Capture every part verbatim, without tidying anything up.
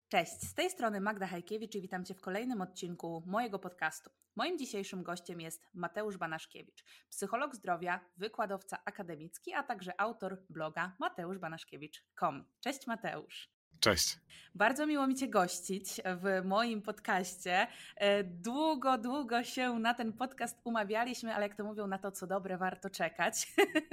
Cześć, z tej strony Magda Hajkiewicz i witam Cię w kolejnym odcinku mojego podcastu. Moim dzisiejszym gościem jest Mateusz Banaszkiewicz, psycholog zdrowia, wykładowca akademicki, a także autor bloga mateusz banaszkiewicz kropka com. Cześć Mateusz. Cześć. Bardzo miło mi Cię gościć w moim podcaście. Długo, długo się na ten podcast umawialiśmy, ale jak to mówią, na to co dobre warto czekać.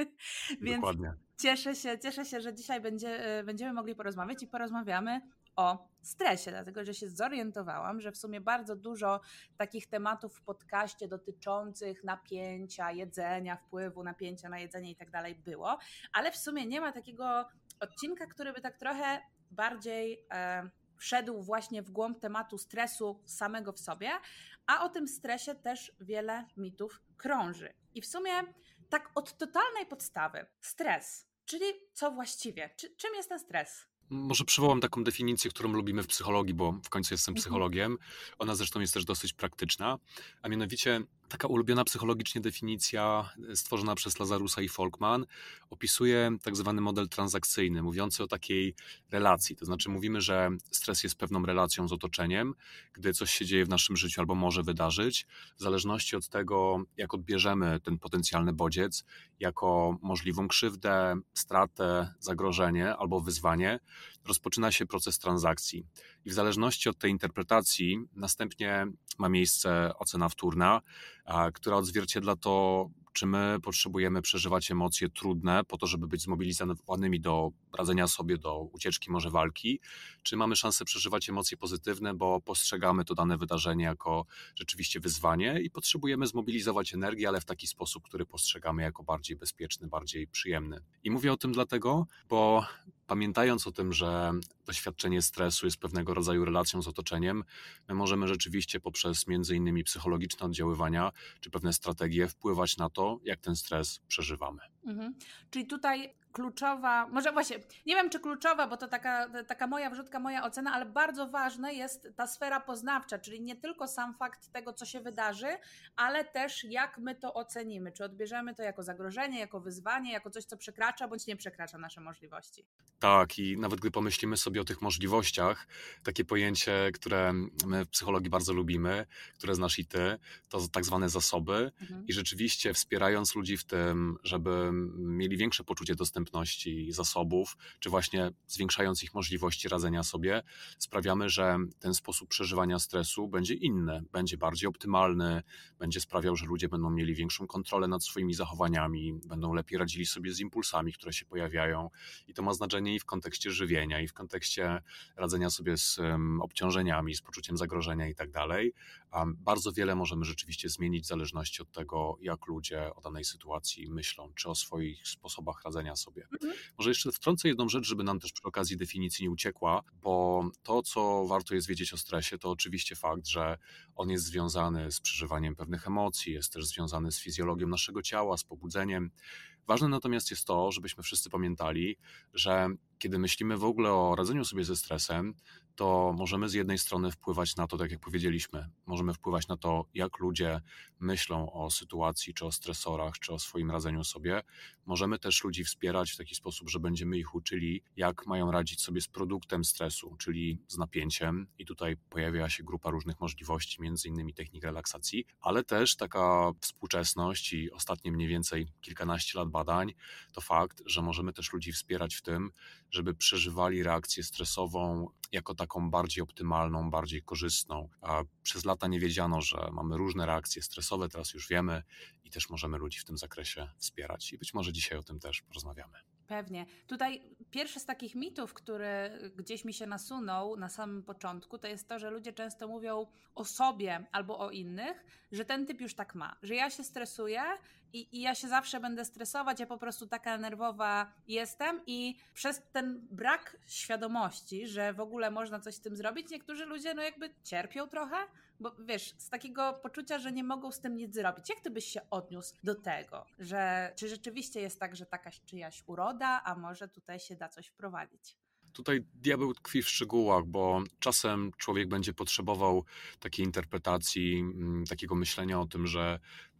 Więc Dokładnie. Cieszę się, cieszę się, że dzisiaj będzie, będziemy mogli porozmawiać i porozmawiamy o stresie, dlatego że się zorientowałam, że w sumie bardzo dużo takich tematów w podcaście dotyczących napięcia, jedzenia, wpływu napięcia na jedzenie i tak dalej było, ale w sumie nie ma takiego odcinka, który by tak trochę bardziej e, wszedł właśnie w głąb tematu stresu samego w sobie, a o tym stresie też wiele mitów krąży. I w sumie tak od totalnej podstawy, stres, czyli co właściwie, Czy, czym jest ten stres? Może przywołam taką definicję, którą lubimy w psychologii, bo w końcu jestem psychologiem. Ona zresztą jest też dosyć praktyczna, a mianowicie taka ulubiona psychologicznie definicja stworzona przez Lazarusa i Folkman opisuje tak zwany model transakcyjny, mówiący o takiej relacji. To znaczy mówimy, że stres jest pewną relacją z otoczeniem, gdy coś się dzieje w naszym życiu albo może wydarzyć, w zależności od tego, jak odbierzemy ten potencjalny bodziec, jako możliwą krzywdę, stratę, zagrożenie albo wyzwanie, rozpoczyna się proces transakcji. I w zależności od tej interpretacji następnie ma miejsce ocena wtórna, która odzwierciedla to, czy my potrzebujemy przeżywać emocje trudne po to, żeby być zmobilizowanymi do radzenia sobie, do ucieczki, może walki, czy mamy szansę przeżywać emocje pozytywne, bo postrzegamy to dane wydarzenie jako rzeczywiście wyzwanie i potrzebujemy zmobilizować energię, ale w taki sposób, który postrzegamy jako bardziej bezpieczny, bardziej przyjemny. I mówię o tym dlatego, bo pamiętając o tym, że doświadczenie stresu jest pewnego rodzaju relacją z otoczeniem, my możemy rzeczywiście poprzez między innymi psychologiczne oddziaływania czy pewne strategie wpływać na to, jak ten stres przeżywamy. Mhm. Czyli tutaj kluczowa, może właśnie, nie wiem czy kluczowa, bo to taka, taka moja wrzutka, moja ocena, ale bardzo ważna jest ta sfera poznawcza, czyli nie tylko sam fakt tego, co się wydarzy, ale też jak my to ocenimy, czy odbierzemy to jako zagrożenie, jako wyzwanie, jako coś, co przekracza bądź nie przekracza nasze możliwości. Tak, i nawet gdy pomyślimy sobie o tych możliwościach, takie pojęcie, które my w psychologii bardzo lubimy, które znasz i ty, to tak zwane zasoby Mhm. i rzeczywiście wspierając ludzi w tym, żeby mieli większe poczucie dostępności zasobów, czy właśnie zwiększając ich możliwości radzenia sobie, sprawiamy, że ten sposób przeżywania stresu będzie inny, będzie bardziej optymalny, będzie sprawiał, że ludzie będą mieli większą kontrolę nad swoimi zachowaniami, będą lepiej radzili sobie z impulsami, które się pojawiają i to ma znaczenie i w kontekście żywienia, i w kontekście radzenia sobie z um, obciążeniami, z poczuciem zagrożenia i tak dalej. Um, bardzo wiele możemy rzeczywiście zmienić w zależności od tego, jak ludzie o danej sytuacji myślą, czy o swoich sposobach radzenia sobie. Mhm. Może jeszcze wtrącę jedną rzecz, żeby nam też przy okazji definicji nie uciekła, bo to, co warto jest wiedzieć o stresie, to oczywiście fakt, że on jest związany z przeżywaniem pewnych emocji, jest też związany z fizjologią naszego ciała, z pobudzeniem. Ważne natomiast jest to, żebyśmy wszyscy pamiętali, że kiedy myślimy w ogóle o radzeniu sobie ze stresem, to możemy z jednej strony wpływać na to, tak jak powiedzieliśmy, możemy wpływać na to, jak ludzie myślą o sytuacji, czy o stresorach, czy o swoim radzeniu sobie. Możemy też ludzi wspierać w taki sposób, że będziemy ich uczyli, jak mają radzić sobie z produktem stresu, czyli z napięciem. I tutaj pojawia się grupa różnych możliwości, między innymi technik relaksacji, ale też taka współczesność i ostatnie mniej więcej kilkanaście lat badań, to fakt, że możemy też ludzi wspierać w tym, żeby przeżywali reakcję stresową jako taką bardziej optymalną, bardziej korzystną. A przez lata nie wiedziano, że mamy różne reakcje stresowe, teraz już wiemy i też możemy ludzi w tym zakresie wspierać. I być może dzisiaj o tym też porozmawiamy. Pewnie. Tutaj pierwszy z takich mitów, który gdzieś mi się nasunął na samym początku, to jest to, że ludzie często mówią o sobie albo o innych, że ten typ już tak ma, że ja się stresuję i, i ja się zawsze będę stresować, ja po prostu taka nerwowa jestem i przez ten brak świadomości, że w ogóle można coś z tym zrobić, niektórzy ludzie no jakby cierpią trochę, bo wiesz, z takiego poczucia, że nie mogą z tym nic zrobić. Jak ty byś się odniósł do tego, że czy rzeczywiście jest tak, że taka czyjaś uroda, a może tutaj się da coś wprowadzić? Tutaj diabeł tkwi w szczegółach, bo czasem człowiek będzie potrzebował takiej interpretacji, takiego myślenia o tym, że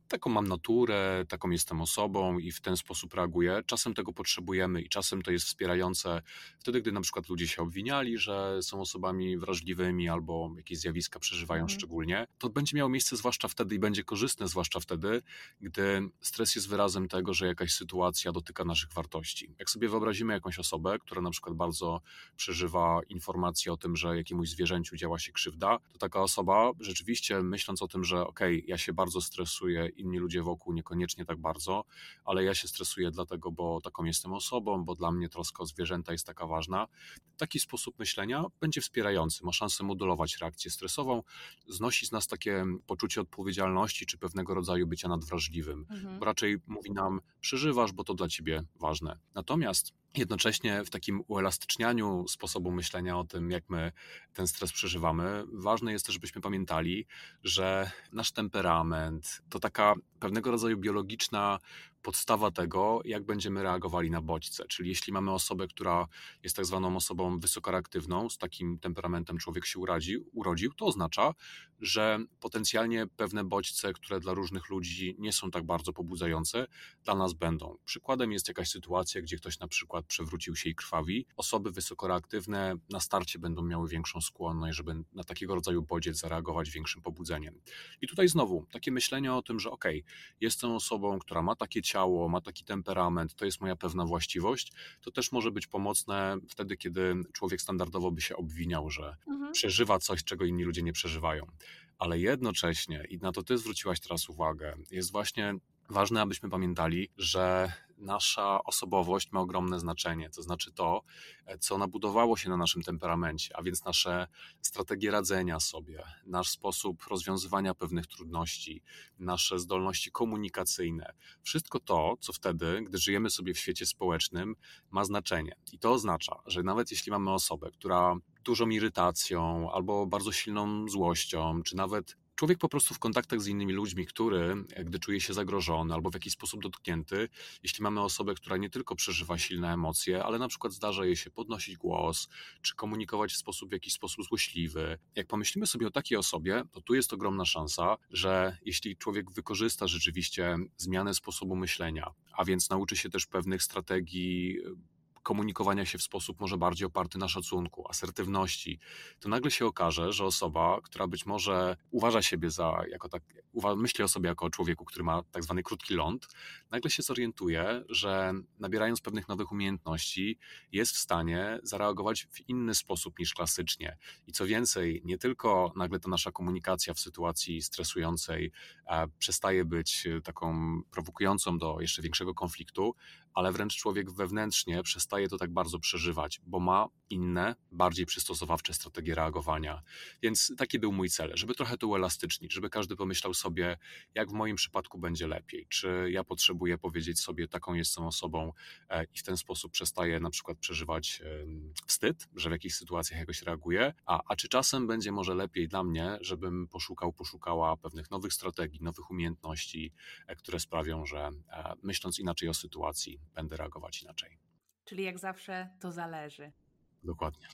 taką mam naturę, taką jestem osobą i w ten sposób reaguję. Czasem tego potrzebujemy i czasem to jest wspierające wtedy, gdy na przykład ludzie się obwiniali, że są osobami wrażliwymi albo jakieś zjawiska przeżywają Mhm. szczególnie. To będzie miało miejsce zwłaszcza wtedy i będzie korzystne zwłaszcza wtedy, gdy stres jest wyrazem tego, że jakaś sytuacja dotyka naszych wartości. Jak sobie wyobrazimy jakąś osobę, która na przykład bardzo przeżywa informacje o tym, że jakiemuś zwierzęciu działa się krzywda, to taka osoba rzeczywiście myśląc o tym, że okej, okay, ja się bardzo stresuję, inni ludzie wokół niekoniecznie tak bardzo, ale ja się stresuję dlatego, bo taką jestem osobą, bo dla mnie troska o zwierzęta jest taka ważna. Taki sposób myślenia będzie wspierający, ma szansę modulować reakcję stresową, znosi z nas takie poczucie odpowiedzialności czy pewnego rodzaju bycia nadwrażliwym, Mhm. bo raczej mówi nam, przeżywasz, bo to dla ciebie ważne. Natomiast jednocześnie w takim uelastycznianiu sposobu myślenia o tym, jak my ten stres przeżywamy, ważne jest też, żebyśmy pamiętali, że nasz temperament to taka pewnego rodzaju biologiczna podstawa tego, jak będziemy reagowali na bodźce. Czyli jeśli mamy osobę, która jest tak zwaną osobą wysokoreaktywną, z takim temperamentem człowiek się urodził, urodził, to oznacza, że potencjalnie pewne bodźce, które dla różnych ludzi nie są tak bardzo pobudzające, dla nas będą. Przykładem jest jakaś sytuacja, gdzie ktoś na przykład przewrócił się i krwawi. Osoby wysokoreaktywne na starcie będą miały większą skłonność, żeby na takiego rodzaju bodziec zareagować większym pobudzeniem. I tutaj znowu takie myślenie o tym, że okej, okay, jestem osobą, która ma takie ciało, ma taki temperament, to jest moja pewna właściwość, to też może być pomocne wtedy, kiedy człowiek standardowo by się obwiniał, że Mhm. przeżywa coś, czego inni ludzie nie przeżywają. Ale jednocześnie, i na to ty zwróciłaś teraz uwagę, jest właśnie ważne, abyśmy pamiętali, że nasza osobowość ma ogromne znaczenie, to znaczy to, co nabudowało się na naszym temperamencie, a więc nasze strategie radzenia sobie, nasz sposób rozwiązywania pewnych trudności, nasze zdolności komunikacyjne. Wszystko to, co wtedy, gdy żyjemy sobie w świecie społecznym, ma znaczenie. I to oznacza, że nawet jeśli mamy osobę, która dużą irytacją albo bardzo silną złością, czy nawet człowiek po prostu w kontaktach z innymi ludźmi, który, gdy czuje się zagrożony albo w jakiś sposób dotknięty, jeśli mamy osobę, która nie tylko przeżywa silne emocje, ale na przykład zdarza jej się podnosić głos, czy komunikować w sposób w jakiś sposób złośliwy. Jak pomyślimy sobie o takiej osobie, to tu jest ogromna szansa, że jeśli człowiek wykorzysta rzeczywiście zmianę sposobu myślenia, a więc nauczy się też pewnych strategii komunikowania się w sposób może bardziej oparty na szacunku, asertywności, to nagle się okaże, że osoba, która być może uważa siebie za, jako tak, uwa- myśli o sobie jako o człowieku, który ma tak zwany krótki ląd, nagle się zorientuje, że nabierając pewnych nowych umiejętności jest w stanie zareagować w inny sposób niż klasycznie. I co więcej, nie tylko nagle ta nasza komunikacja w sytuacji stresującej e, przestaje być taką prowokującą do jeszcze większego konfliktu, ale wręcz człowiek wewnętrznie przestaje to tak bardzo przeżywać, bo ma inne, bardziej przystosowawcze strategie reagowania. Więc taki był mój cel, żeby trochę to uelastycznić, żeby każdy pomyślał sobie, jak w moim przypadku będzie lepiej, czy ja potrzebuję powiedzieć sobie, taką jestem osobą i w ten sposób przestaję na przykład przeżywać wstyd, że w jakichś sytuacjach jakoś reaguję, a, a czy czasem będzie może lepiej dla mnie, żebym poszukał, poszukała pewnych nowych strategii, nowych umiejętności, które sprawią, że myśląc inaczej o sytuacji, będę reagować inaczej. Czyli jak zawsze to zależy. Dokładnie.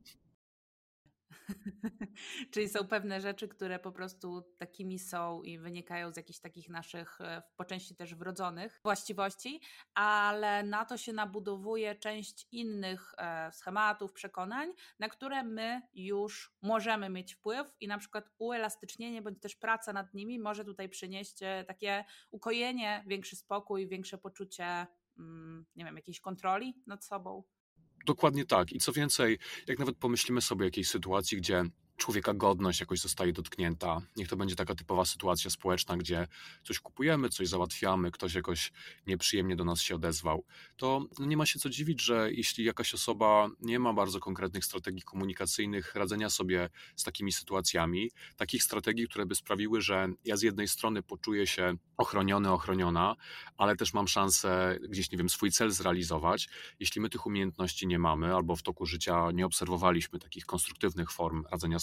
Czyli są pewne rzeczy, które po prostu takimi są i wynikają z jakichś takich naszych, po części też wrodzonych właściwości, ale na to się nabudowuje część innych schematów, przekonań, na które my już możemy mieć wpływ i na przykład uelastycznienie bądź też praca nad nimi może tutaj przynieść takie ukojenie, większy spokój, większe poczucie, nie wiem, jakiejś kontroli nad sobą. Dokładnie tak. I co więcej, jak nawet pomyślimy sobie o jakiejś sytuacji, gdzie człowieka godność jakoś zostaje dotknięta, niech to będzie taka typowa sytuacja społeczna, gdzie coś kupujemy, coś załatwiamy, ktoś jakoś nieprzyjemnie do nas się odezwał, to nie ma się co dziwić, że jeśli jakaś osoba nie ma bardzo konkretnych strategii komunikacyjnych radzenia sobie z takimi sytuacjami, takich strategii, które by sprawiły, że ja z jednej strony poczuję się ochroniony, ochroniona, ale też mam szansę gdzieś, nie wiem, swój cel zrealizować. Jeśli my tych umiejętności nie mamy albo w toku życia nie obserwowaliśmy takich konstruktywnych form radzenia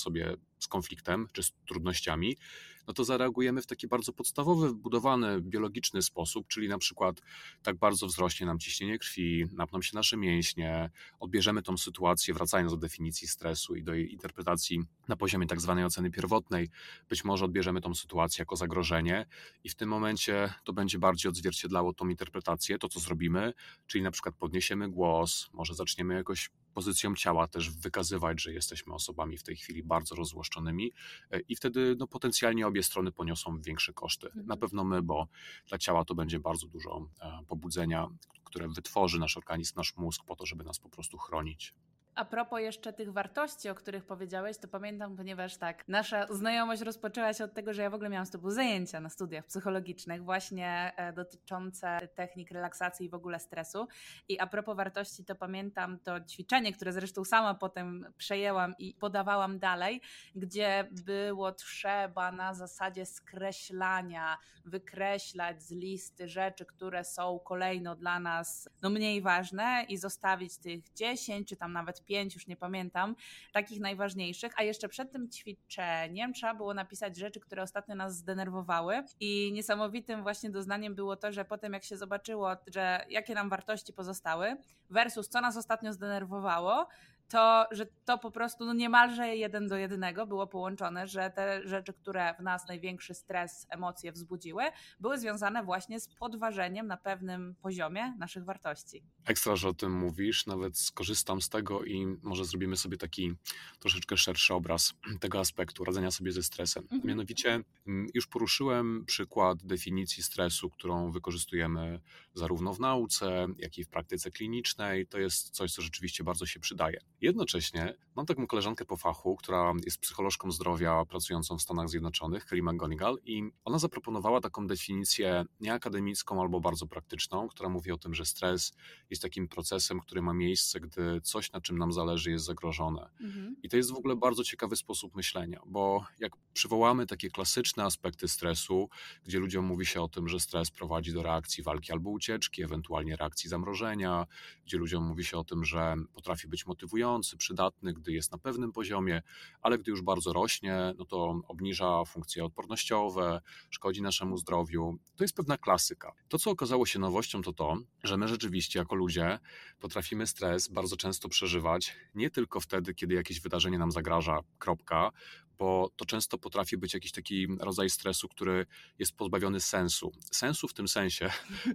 sobie z konfliktem czy z trudnościami, no to zareagujemy w taki bardzo podstawowy, wbudowany, biologiczny sposób, czyli na przykład tak bardzo wzrośnie nam ciśnienie krwi, napną się nasze mięśnie, odbierzemy tą sytuację, wracając do definicji stresu i do jej interpretacji na poziomie tak zwanej oceny pierwotnej, być może odbierzemy tą sytuację jako zagrożenie i w tym momencie to będzie bardziej odzwierciedlało tą interpretację, to co zrobimy, czyli na przykład podniesiemy głos, może zaczniemy jakoś pozycją ciała też wykazywać, że jesteśmy osobami w tej chwili bardzo rozwłaszczonymi i wtedy no, potencjalnie obie strony poniosą większe koszty. Mhm. Na pewno my, bo dla ciała to będzie bardzo dużo pobudzenia, które wytworzy nasz organizm, nasz mózg po to, żeby nas po prostu chronić. A propos jeszcze tych wartości, o których powiedziałeś, to pamiętam, ponieważ tak, nasza znajomość rozpoczęła się od tego, że ja w ogóle miałam z tobą zajęcia na studiach psychologicznych właśnie e, dotyczące technik relaksacji i w ogóle stresu. I a propos wartości, to pamiętam to ćwiczenie, które zresztą sama potem przejęłam i podawałam dalej, gdzie było trzeba na zasadzie skreślania, wykreślać z listy rzeczy, które są kolejno dla nas no, mniej ważne i zostawić tych dziesięć, czy tam nawet pięć, już nie pamiętam, takich najważniejszych, a jeszcze przed tym ćwiczeniem trzeba było napisać rzeczy, które ostatnio nas zdenerwowały i niesamowitym właśnie doznaniem było to, że potem jak się zobaczyło, że jakie nam wartości pozostały versus co nas ostatnio zdenerwowało, to, że to po prostu no niemalże jeden do jednego było połączone, że te rzeczy, które w nas największy stres, emocje wzbudziły, były związane właśnie z podważeniem na pewnym poziomie naszych wartości. Ekstra, że o tym mówisz, nawet skorzystam z tego i może zrobimy sobie taki troszeczkę szerszy obraz tego aspektu radzenia sobie ze stresem. Mhm. Mianowicie już poruszyłem przykład definicji stresu, którą wykorzystujemy zarówno w nauce, jak i w praktyce klinicznej. To jest coś, co rzeczywiście bardzo się przydaje. Jednocześnie mam taką koleżankę po fachu, która jest psycholożką zdrowia pracującą w Stanach Zjednoczonych, Kelly McGonigal, i ona zaproponowała taką definicję nieakademicką albo bardzo praktyczną, która mówi o tym, że stres jest takim procesem, który ma miejsce, gdy coś, na czym nam zależy, jest zagrożone. Mhm. I to jest w ogóle bardzo ciekawy sposób myślenia, bo jak przywołamy takie klasyczne aspekty stresu, gdzie ludziom mówi się o tym, że stres prowadzi do reakcji walki albo ucieczki, ewentualnie reakcji zamrożenia, gdzie ludziom mówi się o tym, że potrafi być motywujący, przydatny, gdy jest na pewnym poziomie, ale gdy już bardzo rośnie, no to obniża funkcje odpornościowe, szkodzi naszemu zdrowiu. To jest pewna klasyka. To, co okazało się nowością, to to, że my rzeczywiście jako ludzie potrafimy stres bardzo często przeżywać nie tylko wtedy, kiedy jakieś wydarzenie nam zagraża, kropka, bo to często potrafi być jakiś taki rodzaj stresu, który jest pozbawiony sensu. Sensu w tym sensie,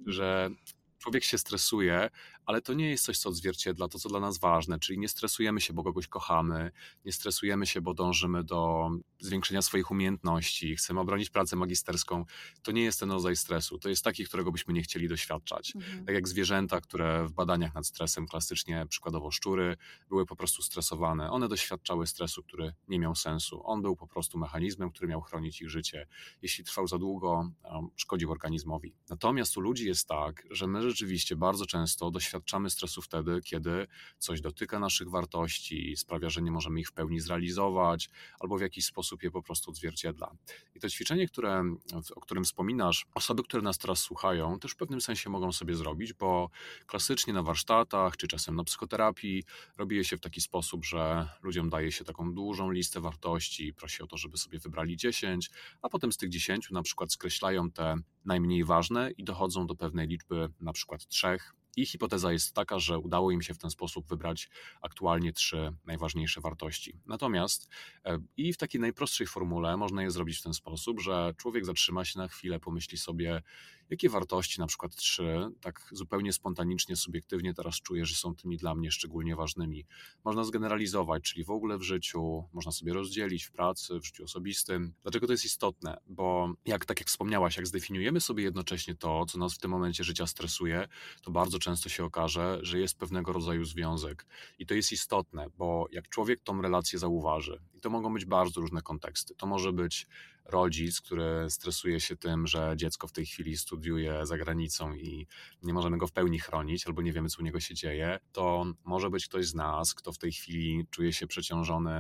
że człowiek się stresuje, ale to nie jest coś, co odzwierciedla to, co dla nas ważne, czyli nie stresujemy się, bo kogoś kochamy, nie stresujemy się, bo dążymy do zwiększenia swoich umiejętności, chcemy obronić pracę magisterską. To nie jest ten rodzaj stresu, to jest taki, którego byśmy nie chcieli doświadczać. Mhm. Tak jak zwierzęta, które w badaniach nad stresem, klasycznie przykładowo szczury, były po prostu stresowane. One doświadczały stresu, który nie miał sensu. On był po prostu mechanizmem, który miał chronić ich życie. Jeśli trwał za długo, szkodził organizmowi. Natomiast u ludzi jest tak, że my rzeczywiście bardzo często doświadczamy stresu wtedy, kiedy coś dotyka naszych wartości, sprawia, że nie możemy ich w pełni zrealizować, albo w jakiś sposób je po prostu odzwierciedla. I to ćwiczenie, które, o którym wspominasz, osoby, które nas teraz słuchają, też w pewnym sensie mogą sobie zrobić, bo klasycznie na warsztatach, czy czasem na psychoterapii robi je się w taki sposób, że ludziom daje się taką dużą listę wartości, prosi o to, żeby sobie wybrali dziesięć, a potem z tych dziesięciu na przykład skreślają te najmniej ważne i dochodzą do pewnej liczby, na przykład trzech. I hipoteza jest taka, że udało im się w ten sposób wybrać aktualnie trzy najważniejsze wartości. Natomiast i w takiej najprostszej formule można je zrobić w ten sposób, że człowiek zatrzyma się na chwilę, pomyśli sobie, jakie wartości, na przykład trzy, tak zupełnie spontanicznie, subiektywnie teraz czuję, że są tymi dla mnie szczególnie ważnymi. Można zgeneralizować, czyli w ogóle w życiu, można sobie rozdzielić w pracy, w życiu osobistym. Dlaczego to jest istotne? Bo jak tak jak wspomniałaś, jak zdefiniujemy sobie jednocześnie to, co nas w tym momencie życia stresuje, to bardzo często się okaże, że jest pewnego rodzaju związek. I to jest istotne, bo jak człowiek tą relację zauważy, i to mogą być bardzo różne konteksty. To może być rodzic, który stresuje się tym, że dziecko w tej chwili studiuje za granicą i nie możemy go w pełni chronić, albo nie wiemy, co u niego się dzieje. To może być ktoś z nas, kto w tej chwili czuje się przeciążony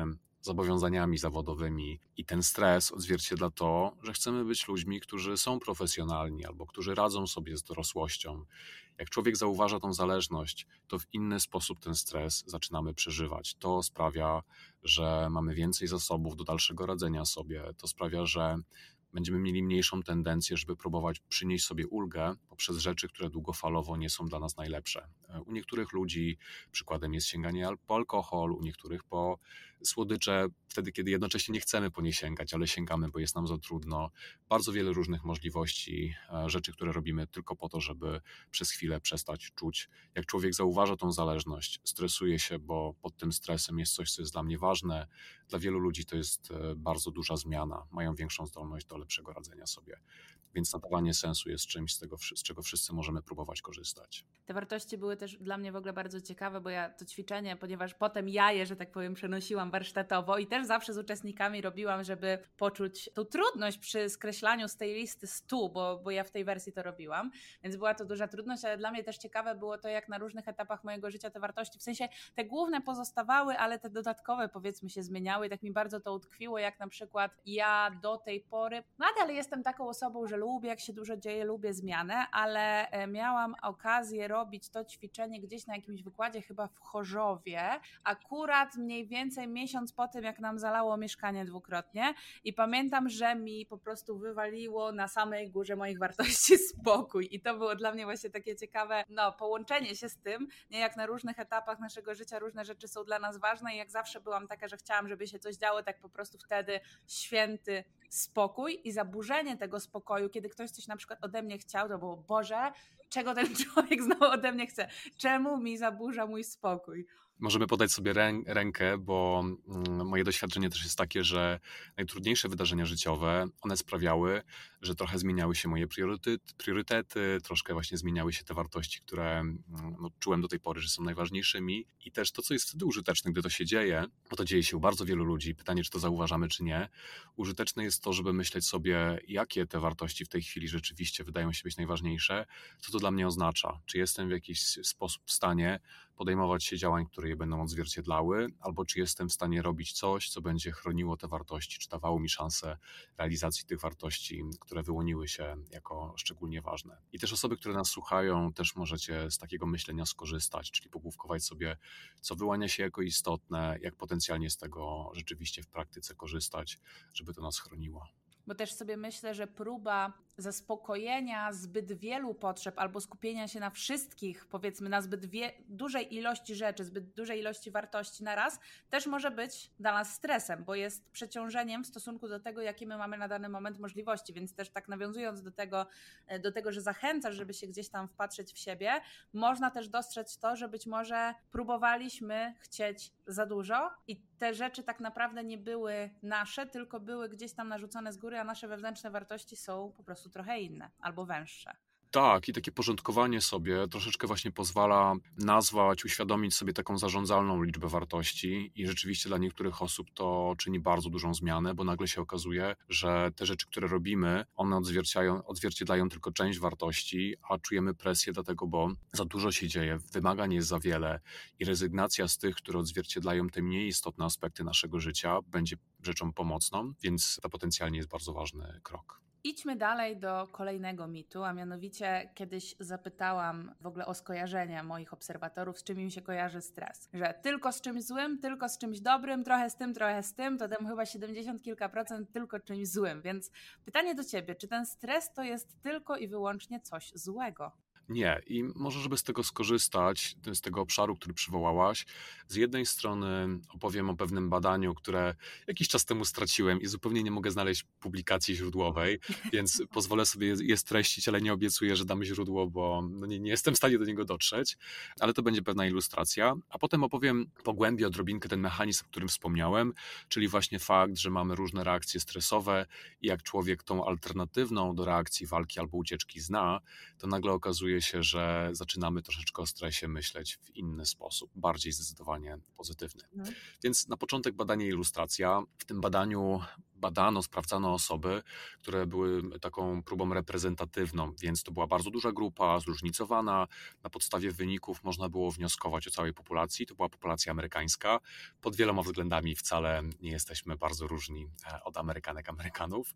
zobowiązaniami zawodowymi i ten stres odzwierciedla to, że chcemy być ludźmi, którzy są profesjonalni albo którzy radzą sobie z dorosłością. Jak człowiek zauważa tą zależność, to w inny sposób ten stres zaczynamy przeżywać. To sprawia, że mamy więcej zasobów do dalszego radzenia sobie. To sprawia, że będziemy mieli mniejszą tendencję, żeby próbować przynieść sobie ulgę poprzez rzeczy, które długofalowo nie są dla nas najlepsze. U niektórych ludzi przykładem jest sięganie po alkohol, u niektórych po słodycze, wtedy kiedy jednocześnie nie chcemy po nie sięgać, ale sięgamy, bo jest nam za trudno. Bardzo wiele różnych możliwości, rzeczy, które robimy tylko po to, żeby przez chwilę przestać czuć. Jak człowiek zauważa tą zależność, stresuje się, bo pod tym stresem jest coś, co jest dla mnie ważne. Dla wielu ludzi to jest bardzo duża zmiana, mają większą zdolność do lepszego radzenia sobie. Więc nadawanie sensu jest czymś, z, tego, z czego wszyscy możemy próbować korzystać. Te wartości były też dla mnie w ogóle bardzo ciekawe, bo ja to ćwiczenie, ponieważ potem ja je, że tak powiem, przenosiłam warsztatowo i też zawsze z uczestnikami robiłam, żeby poczuć tą trudność przy skreślaniu z tej listy stu, bo, bo ja w tej wersji to robiłam, więc była to duża trudność, ale dla mnie też ciekawe było to, jak na różnych etapach mojego życia te wartości, w sensie te główne pozostawały, ale te dodatkowe powiedzmy się zmieniały i tak mi bardzo to utkwiło, jak na przykład ja do tej pory nadal jestem taką osobą, że lubię, jak się dużo dzieje, lubię zmianę, ale miałam okazję robić to ćwiczenie gdzieś na jakimś wykładzie, chyba w Chorzowie, akurat mniej więcej miesiąc po tym, jak nam zalało mieszkanie dwukrotnie i pamiętam, że mi po prostu wywaliło na samej górze moich wartości spokój i to było dla mnie właśnie takie ciekawe, no, połączenie się z tym, nie, jak na różnych etapach naszego życia różne rzeczy są dla nas ważne i jak zawsze byłam taka, że chciałam, żeby się coś działo, tak po prostu wtedy święty spokój i zaburzenie tego spokoju, kiedy ktoś coś na przykład ode mnie chciał, to było, Boże, czego ten człowiek znowu ode mnie chce? Czemu mi zaburza mój spokój? Możemy podać sobie rę, rękę, bo moje doświadczenie też jest takie, że najtrudniejsze wydarzenia życiowe, one sprawiały, że trochę zmieniały się moje priorytety, priorytety troszkę właśnie zmieniały się te wartości, które no, czułem do tej pory, że są najważniejszymi i też to, co jest wtedy użyteczne, gdy to się dzieje, bo to dzieje się u bardzo wielu ludzi, pytanie, czy to zauważamy, czy nie, użyteczne jest to, żeby myśleć sobie, jakie te wartości w tej chwili rzeczywiście wydają się być najważniejsze, co to dla mnie oznacza, czy jestem w jakiś sposób w stanie podejmować się działań, które je będą odzwierciedlały, albo czy jestem w stanie robić coś, co będzie chroniło te wartości, czy dawało mi szansę realizacji tych wartości, które wyłoniły się jako szczególnie ważne. I też osoby, które nas słuchają, też możecie z takiego myślenia skorzystać, czyli pogłówkować sobie, co wyłania się jako istotne, jak potencjalnie z tego rzeczywiście w praktyce korzystać, żeby to nas chroniło. Bo też sobie myślę, że próba zaspokojenia zbyt wielu potrzeb albo skupienia się na wszystkich, powiedzmy na zbyt wie- dużej ilości rzeczy, zbyt dużej ilości wartości na raz, też może być dla nas stresem, bo jest przeciążeniem w stosunku do tego, jakie my mamy na dany moment możliwości, więc też tak nawiązując do tego, do tego, że zachęcasz, żeby się gdzieś tam wpatrzeć w siebie, można też dostrzec to, że być może próbowaliśmy chcieć za dużo i te rzeczy tak naprawdę nie były nasze, tylko były gdzieś tam narzucone z góry, a nasze wewnętrzne wartości są po prostu trochę inne albo węższe. Tak, i takie porządkowanie sobie troszeczkę właśnie pozwala nazwać, uświadomić sobie taką zarządzalną liczbę wartości i rzeczywiście dla niektórych osób to czyni bardzo dużą zmianę, bo nagle się okazuje, że te rzeczy, które robimy, one odzwierciedlają, odzwierciedlają tylko część wartości, a czujemy presję dlatego, bo za dużo się dzieje, wymagań jest za wiele i rezygnacja z tych, które odzwierciedlają te mniej istotne aspekty naszego życia, będzie rzeczą pomocną, więc to potencjalnie jest bardzo ważny krok. Idźmy dalej do kolejnego mitu, a mianowicie kiedyś zapytałam w ogóle o skojarzenia moich obserwatorów, z czym im się kojarzy stres. Że tylko z czymś złym, tylko z czymś dobrym, trochę z tym, trochę z tym, to tam chyba siedemdziesiąt kilka procent tylko czymś złym. Więc pytanie do ciebie, czy ten stres to jest tylko i wyłącznie coś złego? Nie. I może, żeby z tego skorzystać, z tego obszaru, który przywołałaś, z jednej strony opowiem o pewnym badaniu, które jakiś czas temu straciłem i zupełnie nie mogę znaleźć publikacji źródłowej, więc pozwolę sobie je streścić, ale nie obiecuję, że dam źródło, bo no nie, nie jestem w stanie do niego dotrzeć, ale to będzie pewna ilustracja. A potem opowiem, pogłębię odrobinkę ten mechanizm, o którym wspomniałem, czyli właśnie fakt, że mamy różne reakcje stresowe i jak człowiek tą alternatywną do reakcji walki albo ucieczki zna, to nagle okazuje się, że zaczynamy troszeczkę o stresie myśleć w inny sposób, bardziej zdecydowanie pozytywny. No. Więc na początek badanie ilustracja. W tym badaniu badano, sprawdzano osoby, które były taką próbą reprezentatywną, więc to była bardzo duża grupa, zróżnicowana. Na podstawie wyników można było wnioskować o całej populacji. To była populacja amerykańska. Pod wieloma względami wcale nie jesteśmy bardzo różni od Amerykanek, Amerykanów.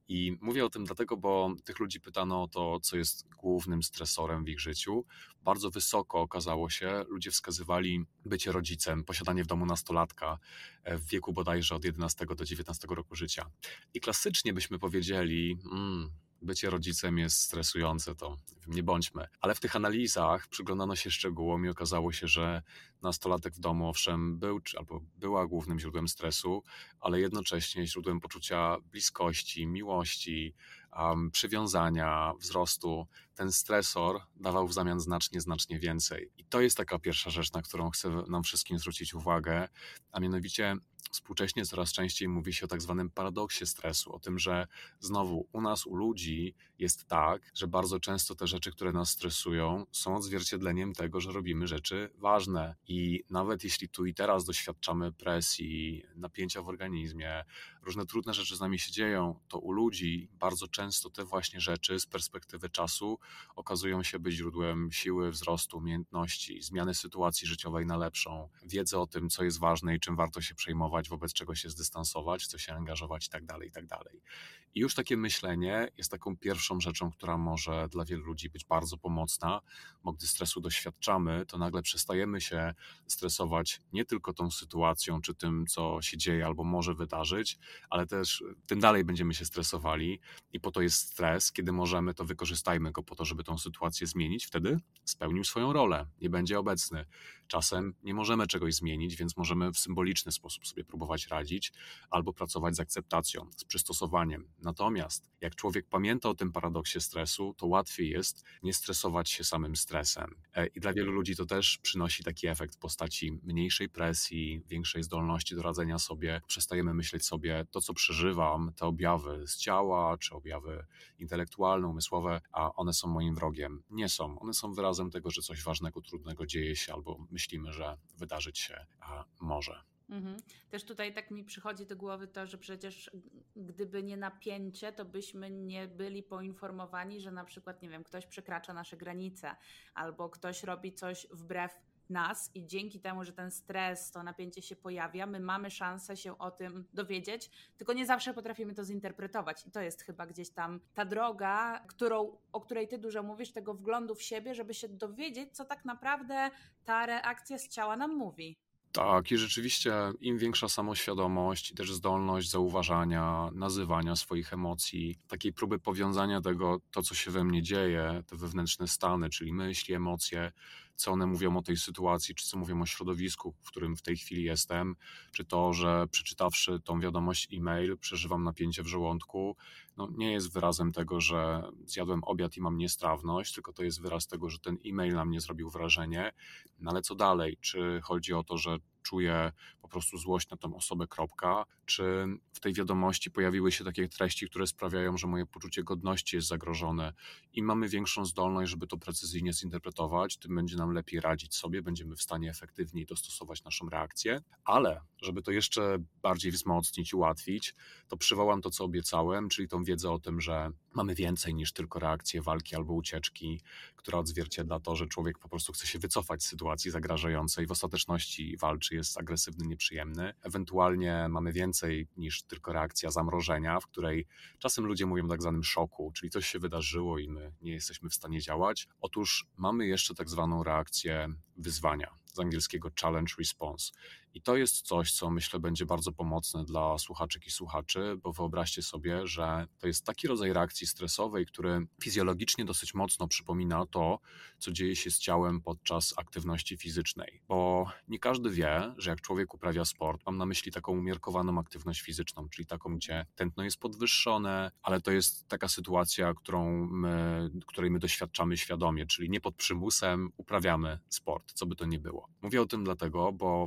I mówię o tym dlatego, bo tych ludzi pytano o to, co jest głównym stresorem w ich życiu. Bardzo wysoko okazało się, ludzie wskazywali bycie rodzicem, posiadanie w domu nastolatka w wieku bodajże od jedenastego do dziewiętnastego roku życia. I klasycznie byśmy powiedzieli, mm, bycie rodzicem jest stresujące, to nie bądźmy. Ale w tych analizach przyglądano się szczegółom i okazało się, że nastolatek w domu owszem był albo była głównym źródłem stresu, ale jednocześnie źródłem poczucia bliskości, miłości, um, przywiązania, wzrostu. Ten stresor dawał w zamian znacznie, znacznie więcej. I to jest taka pierwsza rzecz, na którą chcę nam wszystkim zwrócić uwagę, a mianowicie współcześnie coraz częściej mówi się o tak zwanym paradoksie stresu, o tym, że znowu u nas, u ludzi jest tak, że bardzo często te rzeczy, które nas stresują, są odzwierciedleniem tego, że robimy rzeczy ważne i nawet jeśli tu i teraz doświadczamy presji, napięcia w organizmie, różne trudne rzeczy z nami się dzieją, to u ludzi bardzo często te właśnie rzeczy z perspektywy czasu okazują się być źródłem siły, wzrostu, umiejętności, zmiany sytuacji życiowej na lepszą, wiedzy o tym, co jest ważne i czym warto się przejmować, wobec czego się zdystansować, w co się angażować i tak dalej, i tak dalej. I już takie myślenie jest taką pierwszą rzeczą, która może dla wielu ludzi być bardzo pomocna, bo gdy stresu doświadczamy, to nagle przestajemy się stresować nie tylko tą sytuacją, czy tym, co się dzieje albo może wydarzyć, ale też tym dalej będziemy się stresowali i po to jest stres, kiedy możemy, to wykorzystajmy go po to, żeby tą sytuację zmienić, wtedy spełnił swoją rolę, nie będzie obecny. Czasem nie możemy czegoś zmienić, więc możemy w symboliczny sposób sobie próbować radzić albo pracować z akceptacją, z przystosowaniem. Natomiast jak człowiek pamięta o tym paradoksie stresu, to łatwiej jest nie stresować się samym stresem. I dla wielu ludzi to też przynosi taki efekt w postaci mniejszej presji, większej zdolności do radzenia sobie. Przestajemy myśleć sobie, to co przeżywam, te objawy z ciała, czy objawy intelektualne, umysłowe, a one są moim wrogiem. Nie są. One są wyrazem tego, że coś ważnego, trudnego dzieje się albo myślimy, że wydarzyć się może. Mhm. Też tutaj tak mi przychodzi do głowy to, że przecież gdyby nie napięcie, to byśmy nie byli poinformowani, że na przykład, nie wiem, ktoś przekracza nasze granice albo ktoś robi coś wbrew nas i dzięki temu, że ten stres, to napięcie się pojawia, my mamy szansę się o tym dowiedzieć, tylko nie zawsze potrafimy to zinterpretować i to jest chyba gdzieś tam ta droga, którą, o której ty dużo mówisz, tego wglądu w siebie, żeby się dowiedzieć, co tak naprawdę ta reakcja z ciała nam mówi. Tak, i rzeczywiście im większa samoświadomość i też zdolność zauważania, nazywania swoich emocji, takiej próby powiązania tego, to co się we mnie dzieje, te wewnętrzne stany, czyli myśli, emocje, co one mówią o tej sytuacji, czy co mówią o środowisku, w którym w tej chwili jestem, czy to, że przeczytawszy tą wiadomość e-mail, przeżywam napięcie w żołądku, no nie jest wyrazem tego, że zjadłem obiad i mam niestrawność, tylko to jest wyraz tego, że ten e-mail na mnie zrobił wrażenie. No ale co dalej? Czy chodzi o to, że czuję po prostu złość na tą osobę, kropka, czy w tej wiadomości pojawiły się takie treści, które sprawiają, że moje poczucie godności jest zagrożone i mamy większą zdolność, żeby to precyzyjnie zinterpretować, tym będzie nam lepiej radzić sobie, będziemy w stanie efektywniej dostosować naszą reakcję, ale żeby to jeszcze bardziej wzmocnić i ułatwić, to przywołam to, co obiecałem, czyli tą wiedzę o tym, że mamy więcej niż tylko reakcję walki albo ucieczki, która odzwierciedla to, że człowiek po prostu chce się wycofać z sytuacji zagrażającej, w ostateczności walczy, jest agresywny, nieprzyjemny. Ewentualnie mamy więcej niż tylko reakcja zamrożenia, w której czasem ludzie mówią o tak zwanym szoku, czyli coś się wydarzyło i my nie jesteśmy w stanie działać. Otóż mamy jeszcze tak zwaną reakcję wyzwania, z angielskiego challenge response. I to jest coś, co myślę będzie bardzo pomocne dla słuchaczek i słuchaczy, bo wyobraźcie sobie, że to jest taki rodzaj reakcji stresowej, który fizjologicznie dosyć mocno przypomina to, co dzieje się z ciałem podczas aktywności fizycznej. Bo nie każdy wie, że jak człowiek uprawia sport, mam na myśli taką umiarkowaną aktywność fizyczną, czyli taką, gdzie tętno jest podwyższone, ale to jest taka sytuacja, którą my, której my doświadczamy świadomie, czyli nie pod przymusem uprawiamy sport, co by to nie było. Mówię o tym dlatego, bo właśnie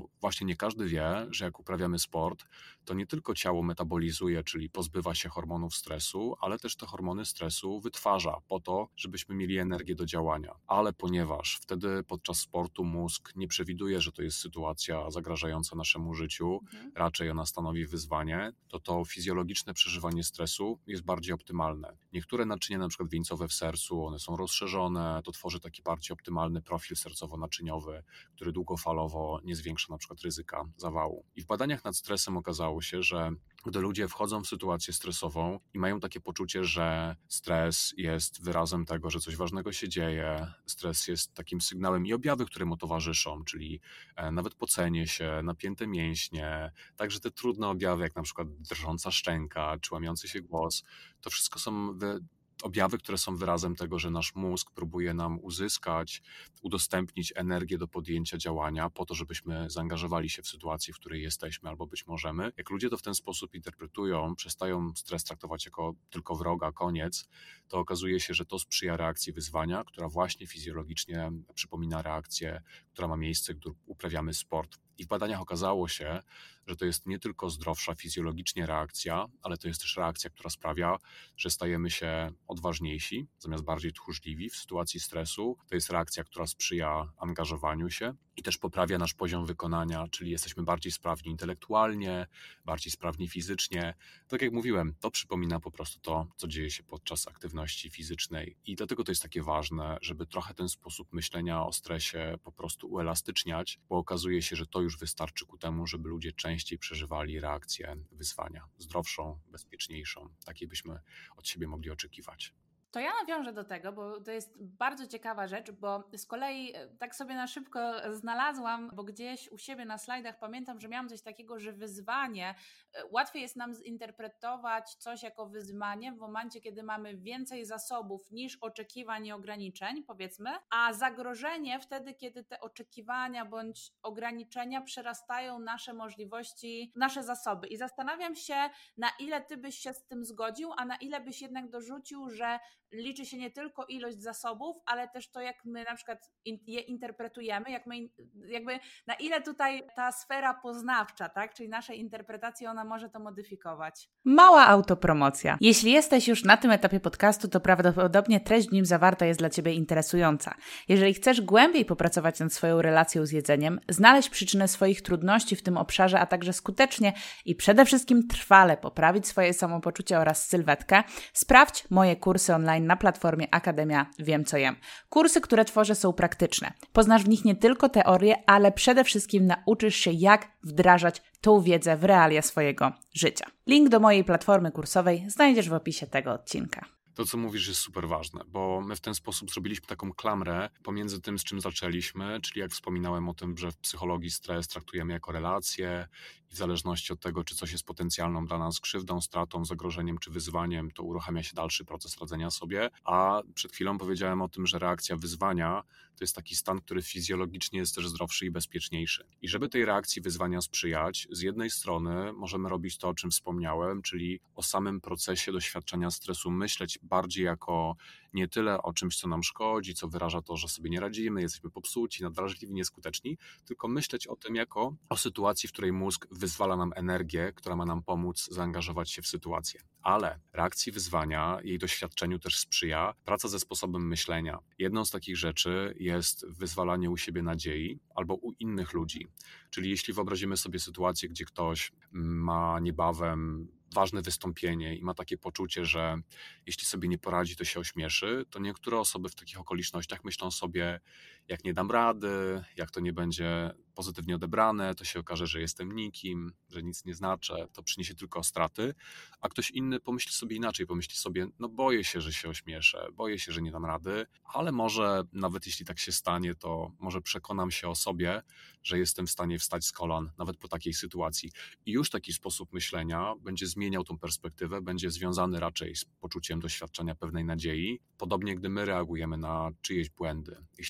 nie każdy wie, że jak uprawiamy sport, to nie tylko ciało metabolizuje, czyli pozbywa się hormonów stresu, ale też te hormony stresu wytwarza po to, żebyśmy mieli energię do działania. Ale ponieważ wtedy podczas sportu mózg nie przewiduje, że to jest sytuacja zagrażająca naszemu życiu, mhm. raczej ona stanowi wyzwanie, to to fizjologiczne przeżywanie stresu jest bardziej optymalne. Niektóre naczynia, na przykład wieńcowe w sercu, one są rozszerzone, to tworzy taki bardziej optymalny profil sercowo-naczyniowy, który długofalowo nie zwiększa na przykład ryzyka zawału. I w badaniach nad stresem okazało się, że gdy ludzie wchodzą w sytuację stresową i mają takie poczucie, że stres jest wyrazem tego, że coś ważnego się dzieje, stres jest takim sygnałem i objawy, które mu towarzyszą, czyli nawet pocenie się, napięte mięśnie, także te trudne objawy, jak na przykład drżąca szczęka czy łamiący się głos, to wszystko są wy- objawy, które są wyrazem tego, że nasz mózg próbuje nam uzyskać, udostępnić energię do podjęcia działania po to, żebyśmy zaangażowali się w sytuacji, w której jesteśmy albo być możemy. Jak ludzie to w ten sposób interpretują, przestają stres traktować jako tylko wroga, koniec, to okazuje się, że to sprzyja reakcji wyzwania, która właśnie fizjologicznie przypomina reakcję, która ma miejsce, gdy uprawiamy sport. I w badaniach okazało się, że to jest nie tylko zdrowsza fizjologicznie reakcja, ale to jest też reakcja, która sprawia, że stajemy się odważniejsi, zamiast bardziej tchórzliwi w sytuacji stresu. To jest reakcja, która sprzyja angażowaniu się i też poprawia nasz poziom wykonania, czyli jesteśmy bardziej sprawni intelektualnie, bardziej sprawni fizycznie. Tak jak mówiłem, to przypomina po prostu to, co dzieje się podczas aktywności fizycznej i dlatego to jest takie ważne, żeby trochę ten sposób myślenia o stresie po prostu uelastyczniać, bo okazuje się, że to już wystarczy ku temu, żeby ludzie częściej przeżywali reakcję wyzwania, zdrowszą, bezpieczniejszą, takiej byśmy od siebie mogli oczekiwać. To ja nawiążę do tego, bo to jest bardzo ciekawa rzecz, bo z kolei tak sobie na szybko znalazłam, bo gdzieś u siebie na slajdach pamiętam, że miałam coś takiego, że wyzwanie, łatwiej jest nam zinterpretować coś jako wyzwanie w momencie, kiedy mamy więcej zasobów niż oczekiwań i ograniczeń, powiedzmy, a zagrożenie wtedy, kiedy te oczekiwania bądź ograniczenia przerastają nasze możliwości, nasze zasoby. I zastanawiam się, na ile ty byś się z tym zgodził, a na ile byś jednak dorzucił, że liczy się nie tylko ilość zasobów, ale też to, jak my na przykład je interpretujemy, jak my, jakby na ile tutaj ta sfera poznawcza, tak, czyli naszej interpretacji, ona może to modyfikować. Mała autopromocja. Jeśli jesteś już na tym etapie podcastu, to prawdopodobnie treść w nim zawarta jest dla Ciebie interesująca. Jeżeli chcesz głębiej popracować nad swoją relacją z jedzeniem, znaleźć przyczynę swoich trudności w tym obszarze, a także skutecznie i przede wszystkim trwale poprawić swoje samopoczucie oraz sylwetkę, sprawdź moje kursy online na platformie Akademia Wiem Co Jem. Kursy, które tworzę, są praktyczne. Poznasz w nich nie tylko teorię, ale przede wszystkim nauczysz się, jak wdrażać tą wiedzę w realia swojego życia. Link do mojej platformy kursowej znajdziesz w opisie tego odcinka. To, co mówisz, jest super ważne, bo my w ten sposób zrobiliśmy taką klamrę pomiędzy tym, z czym zaczęliśmy, czyli jak wspominałem o tym, że w psychologii stres traktujemy jako relację i w zależności od tego, czy coś jest potencjalną dla nas krzywdą, stratą, zagrożeniem czy wyzwaniem, to uruchamia się dalszy proces radzenia sobie, a przed chwilą powiedziałem o tym, że reakcja wyzwania to jest taki stan, który fizjologicznie jest też zdrowszy i bezpieczniejszy. I żeby tej reakcji wyzwania sprzyjać, z jednej strony możemy robić to, o czym wspomniałem, czyli o samym procesie doświadczenia stresu myśleć bardziej jako nie tyle o czymś, co nam szkodzi, co wyraża to, że sobie nie radzimy, jesteśmy popsuci, nadwrażliwi, nieskuteczni, tylko myśleć o tym jako o sytuacji, w której mózg wyzwala nam energię, która ma nam pomóc zaangażować się w sytuację. Ale reakcji wyzwania, jej doświadczeniu też sprzyja praca ze sposobem myślenia. Jedną z takich rzeczy jest wyzwalanie u siebie nadziei albo u innych ludzi. Czyli jeśli wyobrazimy sobie sytuację, gdzie ktoś ma niebawem ważne wystąpienie i ma takie poczucie, że jeśli sobie nie poradzi, to się ośmieszy, to niektóre osoby w takich okolicznościach myślą sobie, jak nie dam rady, jak to nie będzie pozytywnie odebrane, to się okaże, że jestem nikim, że nic nie znaczę, to przyniesie tylko straty, a ktoś inny pomyśli sobie inaczej, pomyśli sobie, no boję się, że się ośmieszę, boję się, że nie dam rady, ale może nawet jeśli tak się stanie, to może przekonam się o sobie, że jestem w stanie wstać z kolan, nawet po takiej sytuacji. I już taki sposób myślenia będzie zmieniał tą perspektywę, będzie związany raczej z poczuciem doświadczenia pewnej nadziei, podobnie gdy my reagujemy na czyjeś błędy. Jeśli na, na kogoś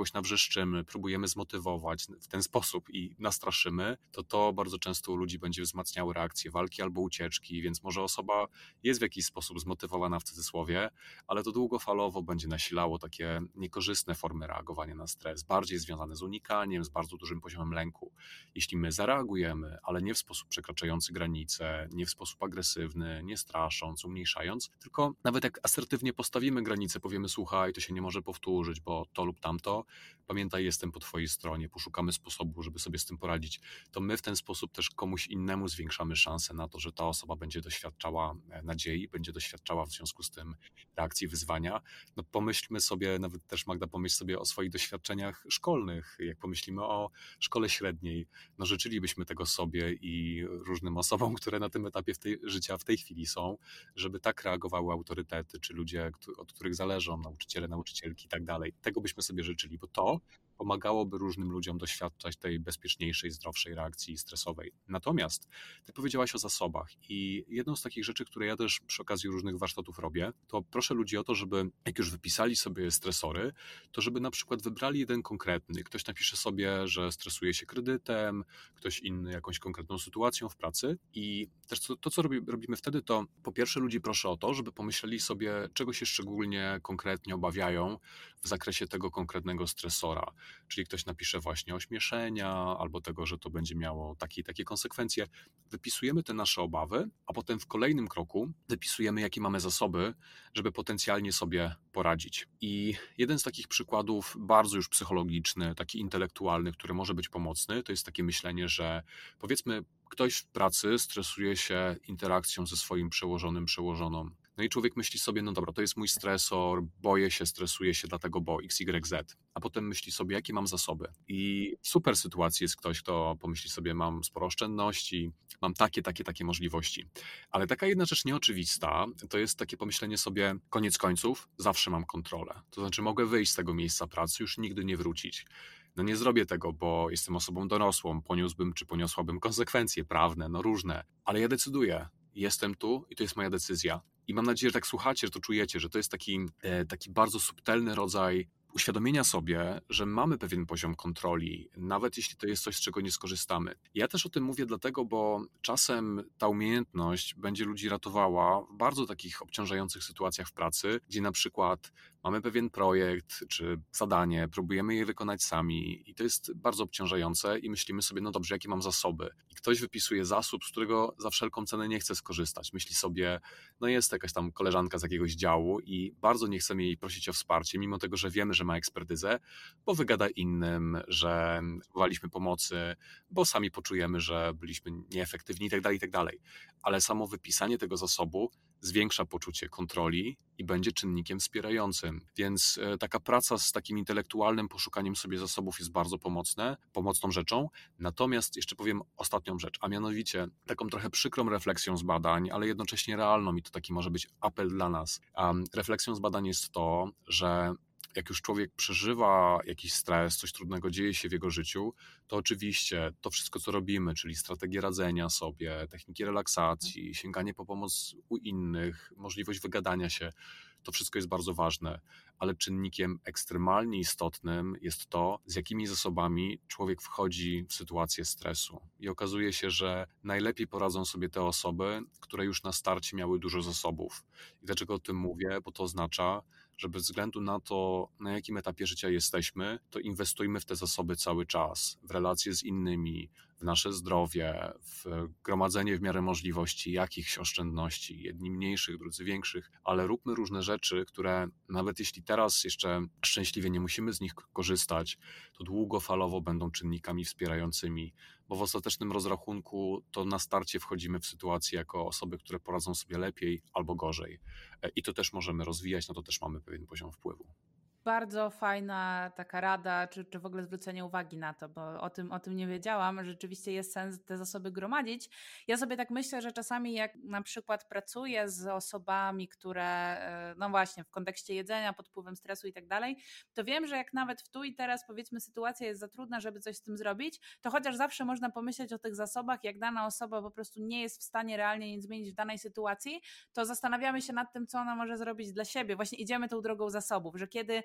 kogoś nawrzeszczymy, próbujemy zmotywować w ten sposób i nastraszymy, to to bardzo często u ludzi będzie wzmacniało reakcję walki albo ucieczki, więc może osoba jest w jakiś sposób zmotywowana w cudzysłowie, ale to długofalowo będzie nasilało takie niekorzystne formy reagowania na stres, bardziej związane z unikaniem, z bardzo dużym poziomem lęku. Jeśli my zareagujemy, ale nie w sposób przekraczający granice, nie w sposób agresywny, nie strasząc, umniejszając, tylko nawet jak asertywnie postawimy granice, powiemy: słuchaj, to się nie może powtórzyć, bo to lub tamto, pamiętaj, jestem po twojej stronie, poszukamy sposobu, żeby sobie z tym poradzić, to my w ten sposób też komuś innemu zwiększamy szansę na to, że ta osoba będzie doświadczała nadziei, będzie doświadczała w związku z tym reakcji wyzwania. No pomyślmy sobie, nawet też Magda, pomyśl sobie o swoich doświadczeniach szkolnych, jak pomyślimy o szkole średniej, no życzylibyśmy tego sobie i różnym osobom, które na tym etapie w tej, życia w tej chwili są, żeby tak reagowały autorytety, czy ludzie, od których zależą, nauczyciele, nauczycielki i tak dalej. Tego byśmy sobie życzyli, bo to pomagałoby różnym ludziom doświadczać tej bezpieczniejszej, zdrowszej reakcji stresowej. Natomiast ty powiedziałaś o zasobach i jedną z takich rzeczy, które ja też przy okazji różnych warsztatów robię, to proszę ludzi o to, żeby jak już wypisali sobie stresory, to żeby na przykład wybrali jeden konkretny. Ktoś napisze sobie, że stresuje się kredytem, ktoś inny jakąś konkretną sytuacją w pracy i też to, to co robi, robimy wtedy, to po pierwsze ludzi proszę o to, żeby pomyśleli sobie, czego się szczególnie konkretnie obawiają w zakresie tego konkretnego stresora. Czyli ktoś napisze właśnie ośmieszenia albo tego, że to będzie miało takie i takie konsekwencje. Wypisujemy te nasze obawy, a potem w kolejnym kroku wypisujemy, jakie mamy zasoby, żeby potencjalnie sobie poradzić. I jeden z takich przykładów bardzo już psychologiczny, taki intelektualny, który może być pomocny, to jest takie myślenie, że powiedzmy ktoś w pracy stresuje się interakcją ze swoim przełożonym, przełożoną. No i człowiek myśli sobie, no dobra, to jest mój stresor, boję się, stresuję się dlatego, bo X Y Z. A potem myśli sobie, jakie mam zasoby. I super sytuacji jest ktoś, kto pomyśli sobie, mam sporo oszczędności, mam takie, takie, takie możliwości. Ale taka jedna rzecz nieoczywista, to jest takie pomyślenie sobie, koniec końców, zawsze mam kontrolę. To znaczy mogę wyjść z tego miejsca pracy, już nigdy nie wrócić. No nie zrobię tego, bo jestem osobą dorosłą, poniósłbym czy poniosłabym konsekwencje prawne, no różne. Ale ja decyduję, jestem tu i to jest moja decyzja. I mam nadzieję, że tak słuchacie, że to czujecie, że to jest taki, taki bardzo subtelny rodzaj uświadomienia sobie, że mamy pewien poziom kontroli, nawet jeśli to jest coś, z czego nie skorzystamy. Ja też o tym mówię dlatego, bo czasem ta umiejętność będzie ludzi ratowała w bardzo takich obciążających sytuacjach w pracy, gdzie na przykład mamy pewien projekt czy zadanie, próbujemy je wykonać sami i to jest bardzo obciążające i myślimy sobie, no dobrze, jakie mam zasoby? I ktoś wypisuje zasób, z którego za wszelką cenę nie chce skorzystać. Myśli sobie, no jest jakaś tam koleżanka z jakiegoś działu i bardzo nie chcemy jej prosić o wsparcie, mimo tego, że wiemy, że ma ekspertyzę, bo wygada innym, że próbowaliśmy pomocy, bo sami poczujemy, że byliśmy nieefektywni i tak dalej, i tak dalej. Ale samo wypisanie tego zasobu zwiększa poczucie kontroli i będzie czynnikiem wspierającym. Więc taka praca z takim intelektualnym poszukaniem sobie zasobów jest bardzo pomocne, pomocną rzeczą. Natomiast jeszcze powiem ostatnią rzecz, a mianowicie taką trochę przykrą refleksją z badań, ale jednocześnie realną i to taki może być apel dla nas. Um, refleksją z badań jest to, że jak już człowiek przeżywa jakiś stres, coś trudnego dzieje się w jego życiu, to oczywiście to wszystko, co robimy, czyli strategie radzenia sobie, techniki relaksacji, sięganie po pomoc u innych, możliwość wygadania się, to wszystko jest bardzo ważne, ale czynnikiem ekstremalnie istotnym jest to, z jakimi zasobami człowiek wchodzi w sytuację stresu. I okazuje się, że najlepiej poradzą sobie te osoby, które już na starcie miały dużo zasobów. I dlaczego o tym mówię? Bo to oznacza, że bez względu na to, na jakim etapie życia jesteśmy, to inwestujmy w te zasoby cały czas, w relacje z innymi, w nasze zdrowie, w gromadzenie w miarę możliwości jakichś oszczędności, jedni mniejszych, drudzy większych, ale róbmy różne rzeczy, które nawet jeśli teraz jeszcze szczęśliwie nie musimy z nich korzystać, to długofalowo będą czynnikami wspierającymi, bo w ostatecznym rozrachunku to na starcie wchodzimy w sytuację jako osoby, które poradzą sobie lepiej albo gorzej. I to też możemy rozwijać, na to też mamy pewien poziom wpływu. Bardzo fajna taka rada, czy, czy w ogóle zwrócenie uwagi na to, bo o tym, o tym nie wiedziałam. Rzeczywiście jest sens te zasoby gromadzić. Ja sobie tak myślę, że czasami jak na przykład pracuję z osobami, które no właśnie w kontekście jedzenia, pod wpływem stresu i tak dalej, to wiem, że jak nawet w tu i teraz powiedzmy sytuacja jest za trudna, żeby coś z tym zrobić, to chociaż zawsze można pomyśleć o tych zasobach, jak dana osoba po prostu nie jest w stanie realnie nic zmienić w danej sytuacji, to zastanawiamy się nad tym, co ona może zrobić dla siebie. Właśnie idziemy tą drogą zasobów, że kiedy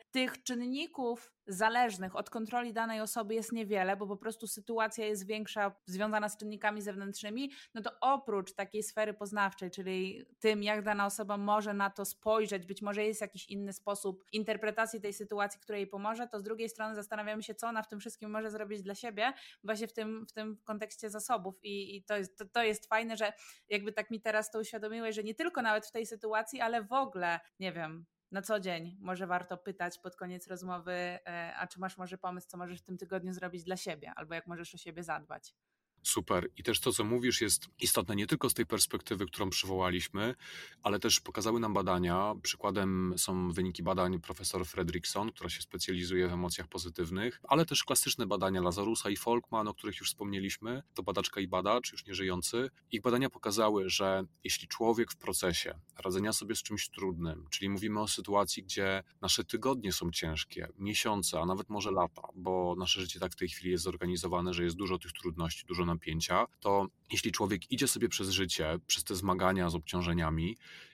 tych czynników zależnych od kontroli danej osoby jest niewiele, bo po prostu sytuacja jest większa, związana z czynnikami zewnętrznymi, no to oprócz takiej sfery poznawczej, czyli tym, jak dana osoba może na to spojrzeć, być może jest jakiś inny sposób interpretacji tej sytuacji, która jej pomoże, to z drugiej strony zastanawiamy się, co ona w tym wszystkim może zrobić dla siebie, właśnie w tym, w tym kontekście zasobów i, i to, jest, to, to jest fajne, że jakby tak mi teraz to uświadomiłeś, że nie tylko nawet w tej sytuacji, ale w ogóle, nie wiem, na co dzień może warto pytać pod koniec rozmowy, a czy masz może pomysł, co możesz w tym tygodniu zrobić dla siebie, albo jak możesz o siebie zadbać. Super. I też to, co mówisz, jest istotne nie tylko z tej perspektywy, którą przywołaliśmy, ale też pokazały nam badania. Przykładem są wyniki badań profesor Fredrickson, która się specjalizuje w emocjach pozytywnych, ale też klasyczne badania Lazarusa i Folkman, o których już wspomnieliśmy. To badaczka i badacz, już nie żyjący. Ich badania pokazały, że jeśli człowiek w procesie radzenia sobie z czymś trudnym, czyli mówimy o sytuacji, gdzie nasze tygodnie są ciężkie, miesiące, a nawet może lata, bo nasze życie tak w tej chwili jest zorganizowane, że jest dużo tych trudności, dużo napięcia, to jeśli człowiek idzie sobie przez życie, przez te zmagania z obciążeniami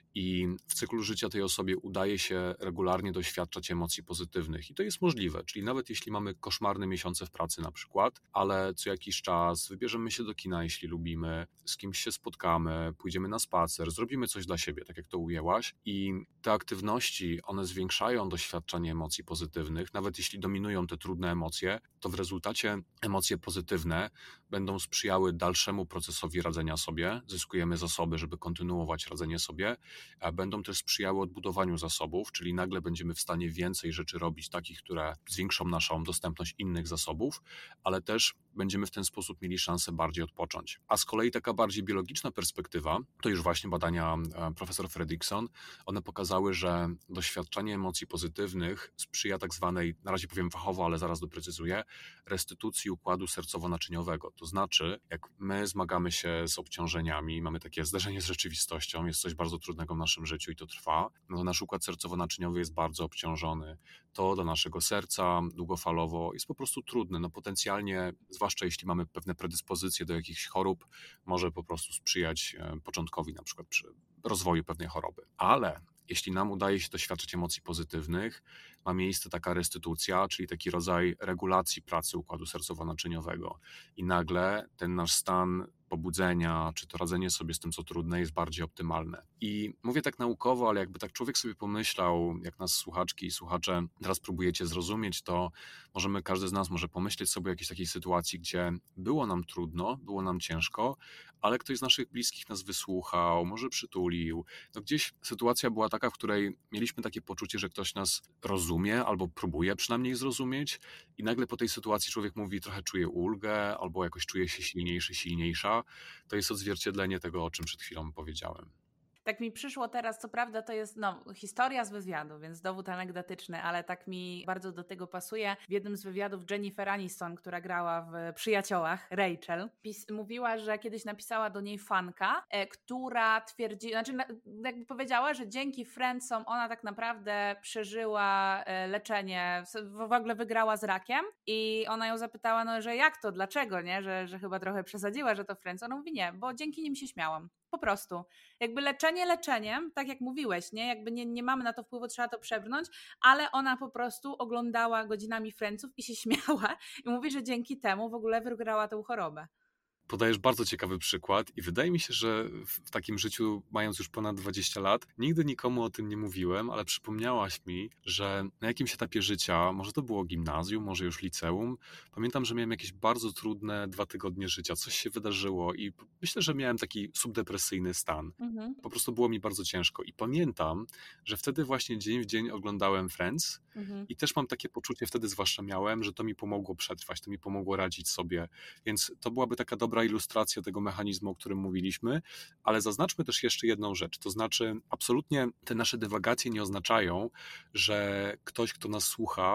i w cyklu życia tej osobie udaje się regularnie doświadczać emocji pozytywnych. I to jest możliwe, czyli nawet jeśli mamy koszmarne miesiące w pracy na przykład, ale co jakiś czas wybierzemy się do kina, jeśli lubimy, z kimś się spotkamy, pójdziemy na spacer, zrobimy coś dla siebie, tak jak to ujęłaś. I te aktywności, one zwiększają doświadczanie emocji pozytywnych, nawet jeśli dominują te trudne emocje, to w rezultacie emocje pozytywne będą sprzyjały dalszemu procesowi radzenia sobie, zyskujemy zasoby, żeby kontynuować radzenie sobie, a będą też sprzyjały odbudowaniu zasobów, czyli nagle będziemy w stanie więcej rzeczy robić, takich, które zwiększą naszą dostępność innych zasobów, ale też będziemy w ten sposób mieli szansę bardziej odpocząć. A z kolei taka bardziej biologiczna perspektywa, to już właśnie badania profesor Fredrickson, one pokazały, że doświadczanie emocji pozytywnych sprzyja tak zwanej, na razie powiem fachowo, ale zaraz doprecyzuję, restytucji układu sercowo-naczyniowego. To znaczy, jak my zmagamy się z obciążeniami, mamy takie zderzenie z rzeczywistością, jest coś bardzo trudnego w naszym życiu i to trwa, no to nasz układ sercowo-naczyniowy jest bardzo obciążony. To dla naszego serca długofalowo jest po prostu trudne. No potencjalnie, zwłaszcza jeśli mamy pewne predyspozycje do jakichś chorób, może po prostu sprzyjać początkowi na przykład przy rozwoju pewnej choroby. Ale jeśli nam udaje się doświadczać emocji pozytywnych, ma miejsce taka restytucja, czyli taki rodzaj regulacji pracy układu sercowo-naczyniowego i nagle ten nasz stan pobudzenia, czy to radzenie sobie z tym, co trudne, jest bardziej optymalne. I mówię tak naukowo, ale jakby tak człowiek sobie pomyślał, jak nas słuchaczki i słuchacze teraz próbujecie zrozumieć, to możemy, każdy z nas może pomyśleć sobie o jakiejś takiej sytuacji, gdzie było nam trudno, było nam ciężko, ale ktoś z naszych bliskich nas wysłuchał, może przytulił. No gdzieś sytuacja była taka, w której mieliśmy takie poczucie, że ktoś nas rozumie, albo próbuje przynajmniej zrozumieć i nagle po tej sytuacji człowiek mówi, trochę czuje ulgę, albo jakoś czuje się silniejszy, silniejsza. To jest odzwierciedlenie tego, o czym przed chwilą powiedziałem. Tak mi przyszło teraz, co prawda to jest no, historia z wywiadu, więc dowód anegdotyczny, ale tak mi bardzo do tego pasuje. W jednym z wywiadów Jennifer Aniston, która grała w Przyjaciołach, Rachel, pis- mówiła, że kiedyś napisała do niej fanka, e, która twierdzi, znaczy na, jakby powiedziała, że dzięki Friendsom ona tak naprawdę przeżyła e, leczenie, w, w ogóle wygrała z rakiem i ona ją zapytała, no że jak to, dlaczego, nie, że, że chyba trochę przesadziła, że to Friends. Ona mówi nie, bo dzięki nim się śmiałam. Po prostu. Jakby leczenie leczeniem, tak jak mówiłeś, nie? Jakby nie, nie mamy na to wpływu, trzeba to przebrnąć, ale ona po prostu oglądała godzinami Friendsów i się śmiała i mówi, że dzięki temu w ogóle wygrała tę chorobę. Podajesz bardzo ciekawy przykład i wydaje mi się, że w takim życiu, mając już ponad dwadzieścia lat, nigdy nikomu o tym nie mówiłem, ale przypomniałaś mi, że na jakimś etapie życia, może to było gimnazjum, może już liceum, pamiętam, że miałem jakieś bardzo trudne dwa tygodnie życia, coś się wydarzyło i myślę, że miałem taki subdepresyjny stan. Mhm. Po prostu było mi bardzo ciężko i pamiętam, że wtedy właśnie dzień w dzień oglądałem Friends mhm. i też mam takie poczucie, wtedy zwłaszcza miałem, że to mi pomogło przetrwać, to mi pomogło radzić sobie, więc to byłaby taka dobra ilustracja tego mechanizmu, o którym mówiliśmy, ale zaznaczmy też jeszcze jedną rzecz, to znaczy absolutnie te nasze dywagacje nie oznaczają, że ktoś, kto nas słucha,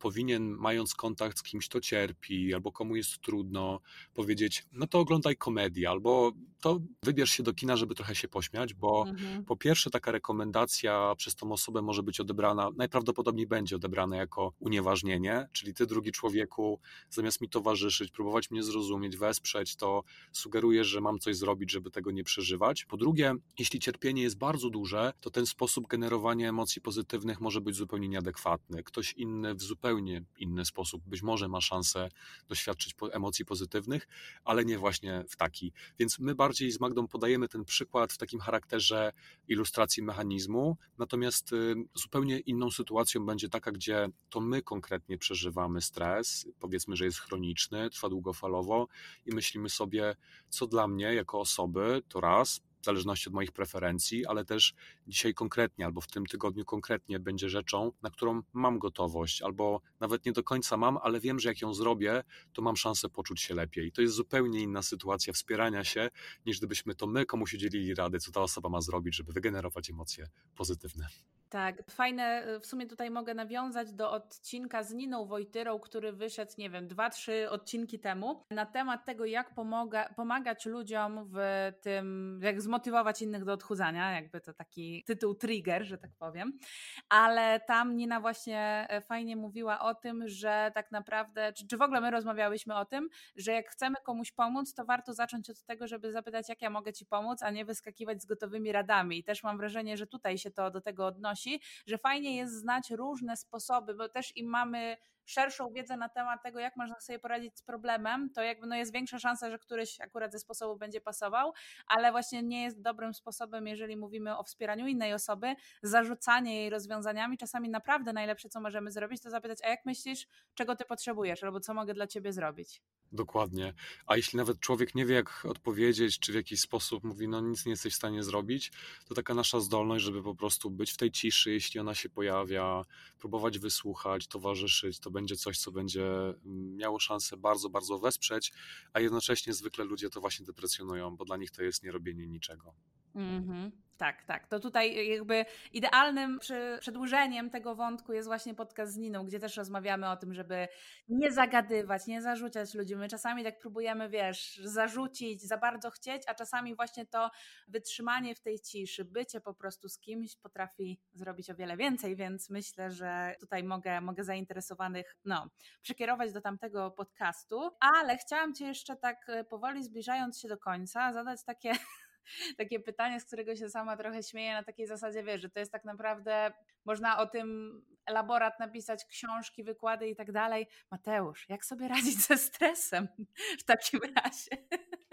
powinien, mając kontakt z kimś, kto cierpi, albo komu jest trudno, powiedzieć, no to oglądaj komedię, albo to wybierz się do kina, żeby trochę się pośmiać, bo Mhm. po pierwsze taka rekomendacja przez tą osobę może być odebrana, najprawdopodobniej będzie odebrana jako unieważnienie, czyli ty, drugi człowieku, zamiast mi towarzyszyć, próbować mnie zrozumieć, wesprzeć, to sugerujesz, że mam coś zrobić, żeby tego nie przeżywać. Po drugie, jeśli cierpienie jest bardzo duże, to ten sposób generowania emocji pozytywnych może być zupełnie nieadekwatny. Ktoś inny w zupełnie inny sposób być może ma szansę doświadczyć emocji pozytywnych, ale nie właśnie w taki. Więc my bardziej z Magdą podajemy ten przykład w takim charakterze ilustracji mechanizmu, natomiast zupełnie inną sytuacją będzie taka, gdzie to my konkretnie przeżywamy stres, powiedzmy, że jest chroniczny, trwa długofalowo i myślimy sobie, co dla mnie jako osoby, to raz, w zależności od moich preferencji, ale też dzisiaj konkretnie albo w tym tygodniu konkretnie będzie rzeczą, na którą mam gotowość, albo nawet nie do końca mam, ale wiem, że jak ją zrobię, to mam szansę poczuć się lepiej. To jest zupełnie inna sytuacja wspierania się, niż gdybyśmy to my komuś udzielili rady, co ta osoba ma zrobić, żeby wygenerować emocje pozytywne. Tak, fajne, w sumie tutaj mogę nawiązać do odcinka z Niną Wojtyrą, który wyszedł, nie wiem, dwa, trzy odcinki temu, na temat tego, jak pomaga, pomagać ludziom w tym, jak zmotywować innych do odchudzania, jakby to taki tytuł trigger, że tak powiem, ale tam Nina właśnie fajnie mówiła o tym, że tak naprawdę, czy, czy w ogóle my rozmawiałyśmy o tym, że jak chcemy komuś pomóc, to warto zacząć od tego, żeby zapytać, jak ja mogę ci pomóc, a nie wyskakiwać z gotowymi radami. I też mam wrażenie, że tutaj się to do tego odnosi, że fajnie jest znać różne sposoby, bo też im mamy szerszą wiedzę na temat tego, jak można sobie poradzić z problemem, to jakby no jest większa szansa, że któryś akurat ze sposobów będzie pasował, ale właśnie nie jest dobrym sposobem, jeżeli mówimy o wspieraniu innej osoby, zarzucanie jej rozwiązaniami. Czasami naprawdę najlepsze, co możemy zrobić, to zapytać, a jak myślisz, czego ty potrzebujesz, albo co mogę dla ciebie zrobić? Dokładnie. A jeśli nawet człowiek nie wie, jak odpowiedzieć, czy w jakiś sposób mówi, no nic nie jesteś w stanie zrobić, to taka nasza zdolność, żeby po prostu być w tej ciszy, jeśli ona się pojawia, próbować wysłuchać, towarzyszyć, to będzie coś, co będzie miało szansę bardzo, bardzo wesprzeć, a jednocześnie zwykle ludzie to właśnie deprecjonują, bo dla nich to jest nierobienie niczego. Mhm. Tak, tak. To tutaj jakby idealnym przy, przedłużeniem tego wątku jest właśnie podcast z Niną, gdzie też rozmawiamy o tym, żeby nie zagadywać, nie zarzucać ludzi. My czasami tak próbujemy, wiesz, zarzucić, za bardzo chcieć, a czasami właśnie to wytrzymanie w tej ciszy, bycie po prostu z kimś potrafi zrobić o wiele więcej, więc myślę, że tutaj mogę, mogę zainteresowanych, no, przekierować do tamtego podcastu, ale chciałam Cię jeszcze tak powoli zbliżając się do końca zadać takie takie pytanie, z którego się sama trochę śmieję, na takiej zasadzie, wiesz, że to jest tak naprawdę, można o tym elaborat napisać, książki, wykłady i tak dalej. Mateusz, jak sobie radzić ze stresem w takim razie?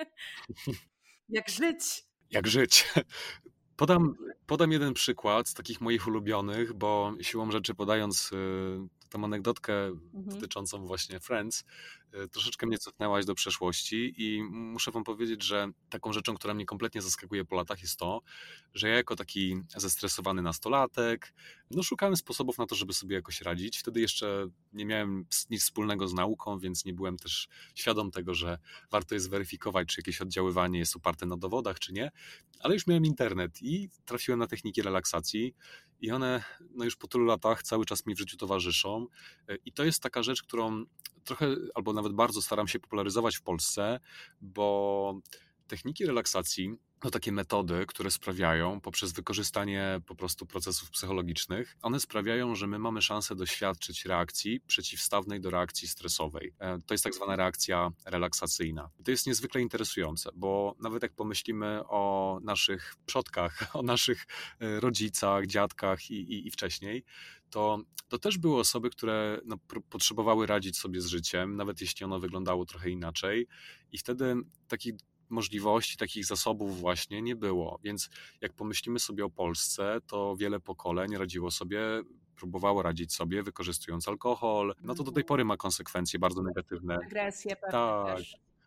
Jak żyć? Jak żyć? Podam, podam jeden przykład z takich moich ulubionych, bo siłą rzeczy podając y, tą anegdotkę Mhm. dotyczącą właśnie Friends, y, troszeczkę mnie cofnęłaś do przeszłości i muszę wam powiedzieć, że taką rzeczą, która mnie kompletnie zaskakuje po latach jest to, że ja jako taki zestresowany nastolatek, no szukałem sposobów na to, żeby sobie jakoś radzić. Wtedy jeszcze nie miałem nic wspólnego z nauką, więc nie byłem też świadom tego, że warto jest weryfikować, czy jakieś oddziaływanie jest oparte na dowodach, czy nie, ale już miałem internet i trafiłem na techniki relaksacji i one no już po tylu latach cały czas mi w życiu towarzyszą i to jest taka rzecz, którą trochę albo nawet bardzo staram się popularyzować w Polsce, bo techniki relaksacji to takie metody, które sprawiają poprzez wykorzystanie po prostu procesów psychologicznych, one sprawiają, że my mamy szansę doświadczyć reakcji przeciwstawnej do reakcji stresowej. To jest tak zwana reakcja relaksacyjna. I to jest niezwykle interesujące, bo nawet jak pomyślimy o naszych przodkach, o naszych rodzicach, dziadkach i, i, i wcześniej, to, to też były osoby, które no, potrzebowały radzić sobie z życiem, nawet jeśli ono wyglądało trochę inaczej. I wtedy takich możliwości, takich zasobów właśnie nie było. Więc jak pomyślimy sobie o Polsce, to wiele pokoleń radziło sobie, próbowało radzić sobie, wykorzystując alkohol. No to do tej pory ma konsekwencje bardzo negatywne. Agresję pewnie Tak, też.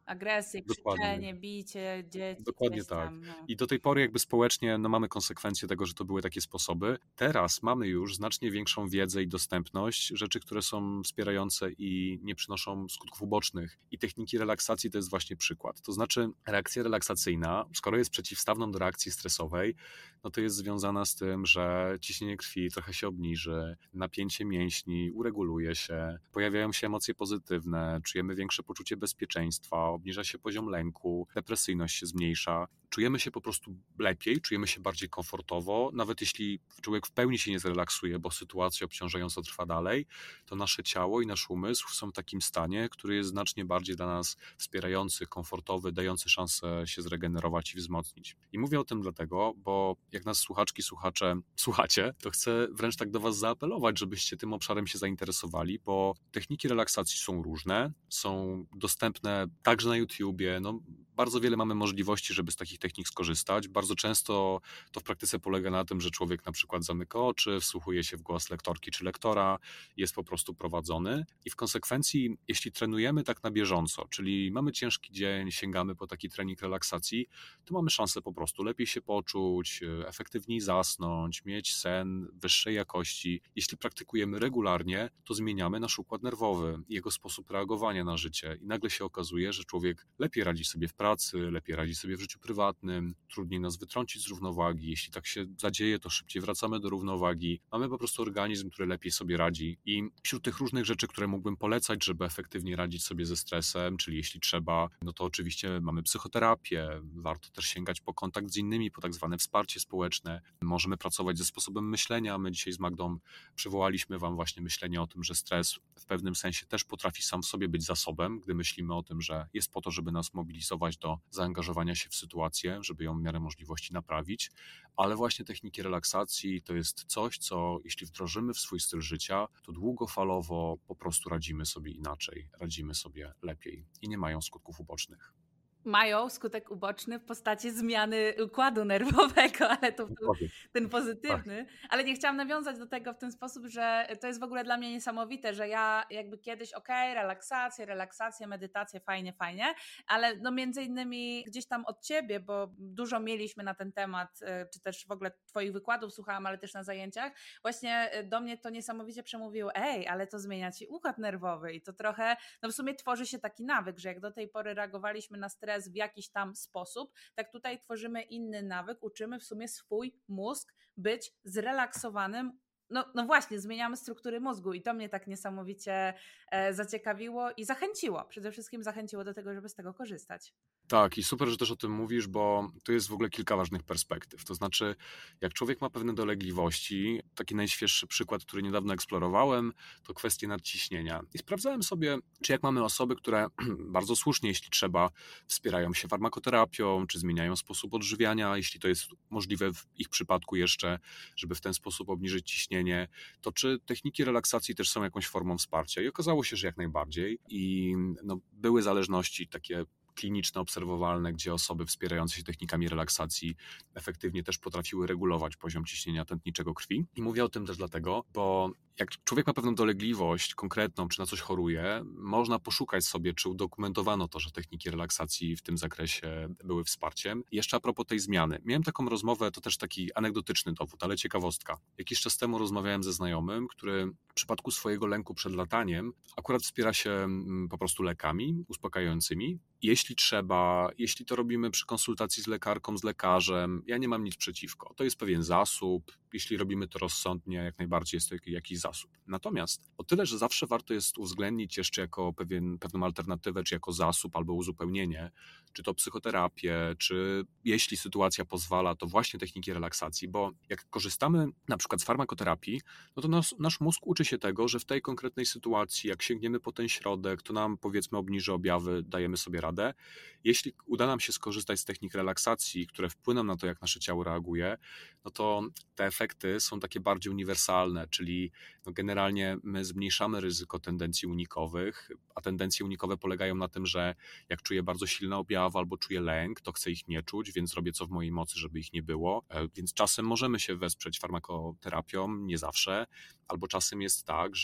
agresję, Dokładnie. krzyczenie, bicie dzieci, Dokładnie gdzieś tak. tam. No. I do tej pory jakby społecznie no, mamy konsekwencje tego, że to były takie sposoby. Teraz mamy już znacznie większą wiedzę i dostępność, rzeczy, które są wspierające i nie przynoszą skutków ubocznych. I techniki relaksacji to jest właśnie przykład. To znaczy reakcja relaksacyjna, skoro jest przeciwstawną do reakcji stresowej, no to jest związana z tym, że ciśnienie krwi trochę się obniży, napięcie mięśni ureguluje się, pojawiają się emocje pozytywne, czujemy większe poczucie bezpieczeństwa, obniża się poziom lęku, depresyjność się zmniejsza. Czujemy się po prostu lepiej, czujemy się bardziej komfortowo, nawet jeśli człowiek w pełni się nie zrelaksuje, bo sytuacja obciążająca trwa dalej, to nasze ciało i nasz umysł są w takim stanie, który jest znacznie bardziej dla nas wspierający, komfortowy, dający szansę się zregenerować i wzmocnić. I mówię o tym dlatego, bo jak nas słuchaczki, słuchacze słuchacie, to chcę wręcz tak do was zaapelować, żebyście tym obszarem się zainteresowali, bo techniki relaksacji są różne, są dostępne także na YouTubie, no bardzo wiele mamy możliwości, żeby z takich technik skorzystać. Bardzo często to w praktyce polega na tym, że człowiek na przykład zamyka oczy, wsłuchuje się w głos lektorki czy lektora, jest po prostu prowadzony i w konsekwencji, jeśli trenujemy tak na bieżąco, czyli mamy ciężki dzień, sięgamy po taki trening relaksacji, to mamy szansę po prostu lepiej się poczuć, efektywniej zasnąć, mieć sen wyższej jakości. Jeśli praktykujemy regularnie, to zmieniamy nasz układ nerwowy, jego sposób reagowania na życie i nagle się okazuje, że człowiek lepiej radzi sobie w pracy, lepiej radzi sobie w życiu prywatnym, trudniej nas wytrącić z równowagi. Jeśli tak się zadzieje, to szybciej wracamy do równowagi. Mamy po prostu organizm, który lepiej sobie radzi. I wśród tych różnych rzeczy, które mógłbym polecać, żeby efektywnie radzić sobie ze stresem, czyli jeśli trzeba, no to oczywiście mamy psychoterapię, warto też sięgać po kontakt z innymi, po tak zwane wsparcie społeczne. Możemy pracować ze sposobem myślenia. My dzisiaj z Magdą przywołaliśmy wam właśnie myślenie o tym, że stres w pewnym sensie też potrafi sam w sobie być zasobem, gdy myślimy o tym, że jest po to, żeby nas mobilizować do zaangażowania się w sytuację, żeby ją w miarę możliwości naprawić, ale właśnie techniki relaksacji to jest coś, co jeśli wdrożymy w swój styl życia, to długofalowo po prostu radzimy sobie inaczej, radzimy sobie lepiej i nie mają skutków ubocznych. Mają skutek uboczny w postaci zmiany układu nerwowego, ale to był ten pozytywny. Tak. Ale nie chciałam nawiązać do tego w ten sposób, że to jest w ogóle dla mnie niesamowite, że ja jakby kiedyś okej, okay, relaksacje, relaksacje, medytacje, fajnie, fajnie, ale no między innymi gdzieś tam od ciebie, bo dużo mieliśmy na ten temat, czy też w ogóle twoich wykładów słuchałam, ale też na zajęciach, właśnie do mnie to niesamowicie przemówiło, ej, ale to zmienia ci układ nerwowy i to trochę, no w sumie tworzy się taki nawyk, że jak do tej pory reagowaliśmy na stres w jakiś tam sposób, tak tutaj tworzymy inny nawyk, uczymy w sumie swój mózg być zrelaksowanym. No, no właśnie, zmieniamy struktury mózgu i to mnie tak niesamowicie e, zaciekawiło i zachęciło. Przede wszystkim zachęciło do tego, żeby z tego korzystać. Tak, i super, że też o tym mówisz, bo tu jest w ogóle kilka ważnych perspektyw. To znaczy, jak człowiek ma pewne dolegliwości, taki najświeższy przykład, który niedawno eksplorowałem, to kwestie nadciśnienia. I sprawdzałem sobie, czy jak mamy osoby, które bardzo słusznie, jeśli trzeba, wspierają się farmakoterapią, czy zmieniają sposób odżywiania, jeśli to jest możliwe w ich przypadku jeszcze, żeby w ten sposób obniżyć ciśnienie, to czy techniki relaksacji też są jakąś formą wsparcia? I okazało się, że jak najbardziej. I no, były zależności takie kliniczne, obserwowalne, gdzie osoby wspierające się technikami relaksacji efektywnie też potrafiły regulować poziom ciśnienia tętniczego krwi. I mówię o tym też dlatego, bo jak człowiek ma pewną dolegliwość konkretną, czy na coś choruje, można poszukać sobie, czy udokumentowano to, że techniki relaksacji w tym zakresie były wsparciem. I jeszcze a propos tej zmiany. Miałem taką rozmowę, to też taki anegdotyczny dowód, ale ciekawostka. Jakiś czas temu rozmawiałem ze znajomym, który w przypadku swojego lęku przed lataniem akurat wspiera się po prostu lekami uspokajającymi. Jeśli trzeba, jeśli to robimy przy konsultacji z lekarką, z lekarzem, ja nie mam nic przeciwko. To jest pewien zasób. Jeśli robimy to rozsądnie, jak najbardziej jest to jakiś zasób. Natomiast o tyle, że zawsze warto jest uwzględnić jeszcze jako pewien, pewną alternatywę, czy jako zasób albo uzupełnienie, czy to psychoterapię, czy jeśli sytuacja pozwala, to właśnie techniki relaksacji, bo jak korzystamy na przykład z farmakoterapii, no to nas, nasz mózg uczy się tego, że w tej konkretnej sytuacji, jak sięgniemy po ten środek, to nam powiedzmy obniży objawy, dajemy sobie radę. Jeśli uda nam się skorzystać z technik relaksacji, które wpłyną na to, jak nasze ciało reaguje, no to te efekty są takie bardziej uniwersalne, czyli no generalnie my zmniejszamy ryzyko tendencji unikowych, a tendencje unikowe polegają na tym, że jak czuję bardzo silne objawy albo czuję lęk, to chcę ich nie czuć, więc robię co w mojej mocy, żeby ich nie było. Więc czasem możemy się wesprzeć farmakoterapią, nie zawsze, albo czasem jest tak, że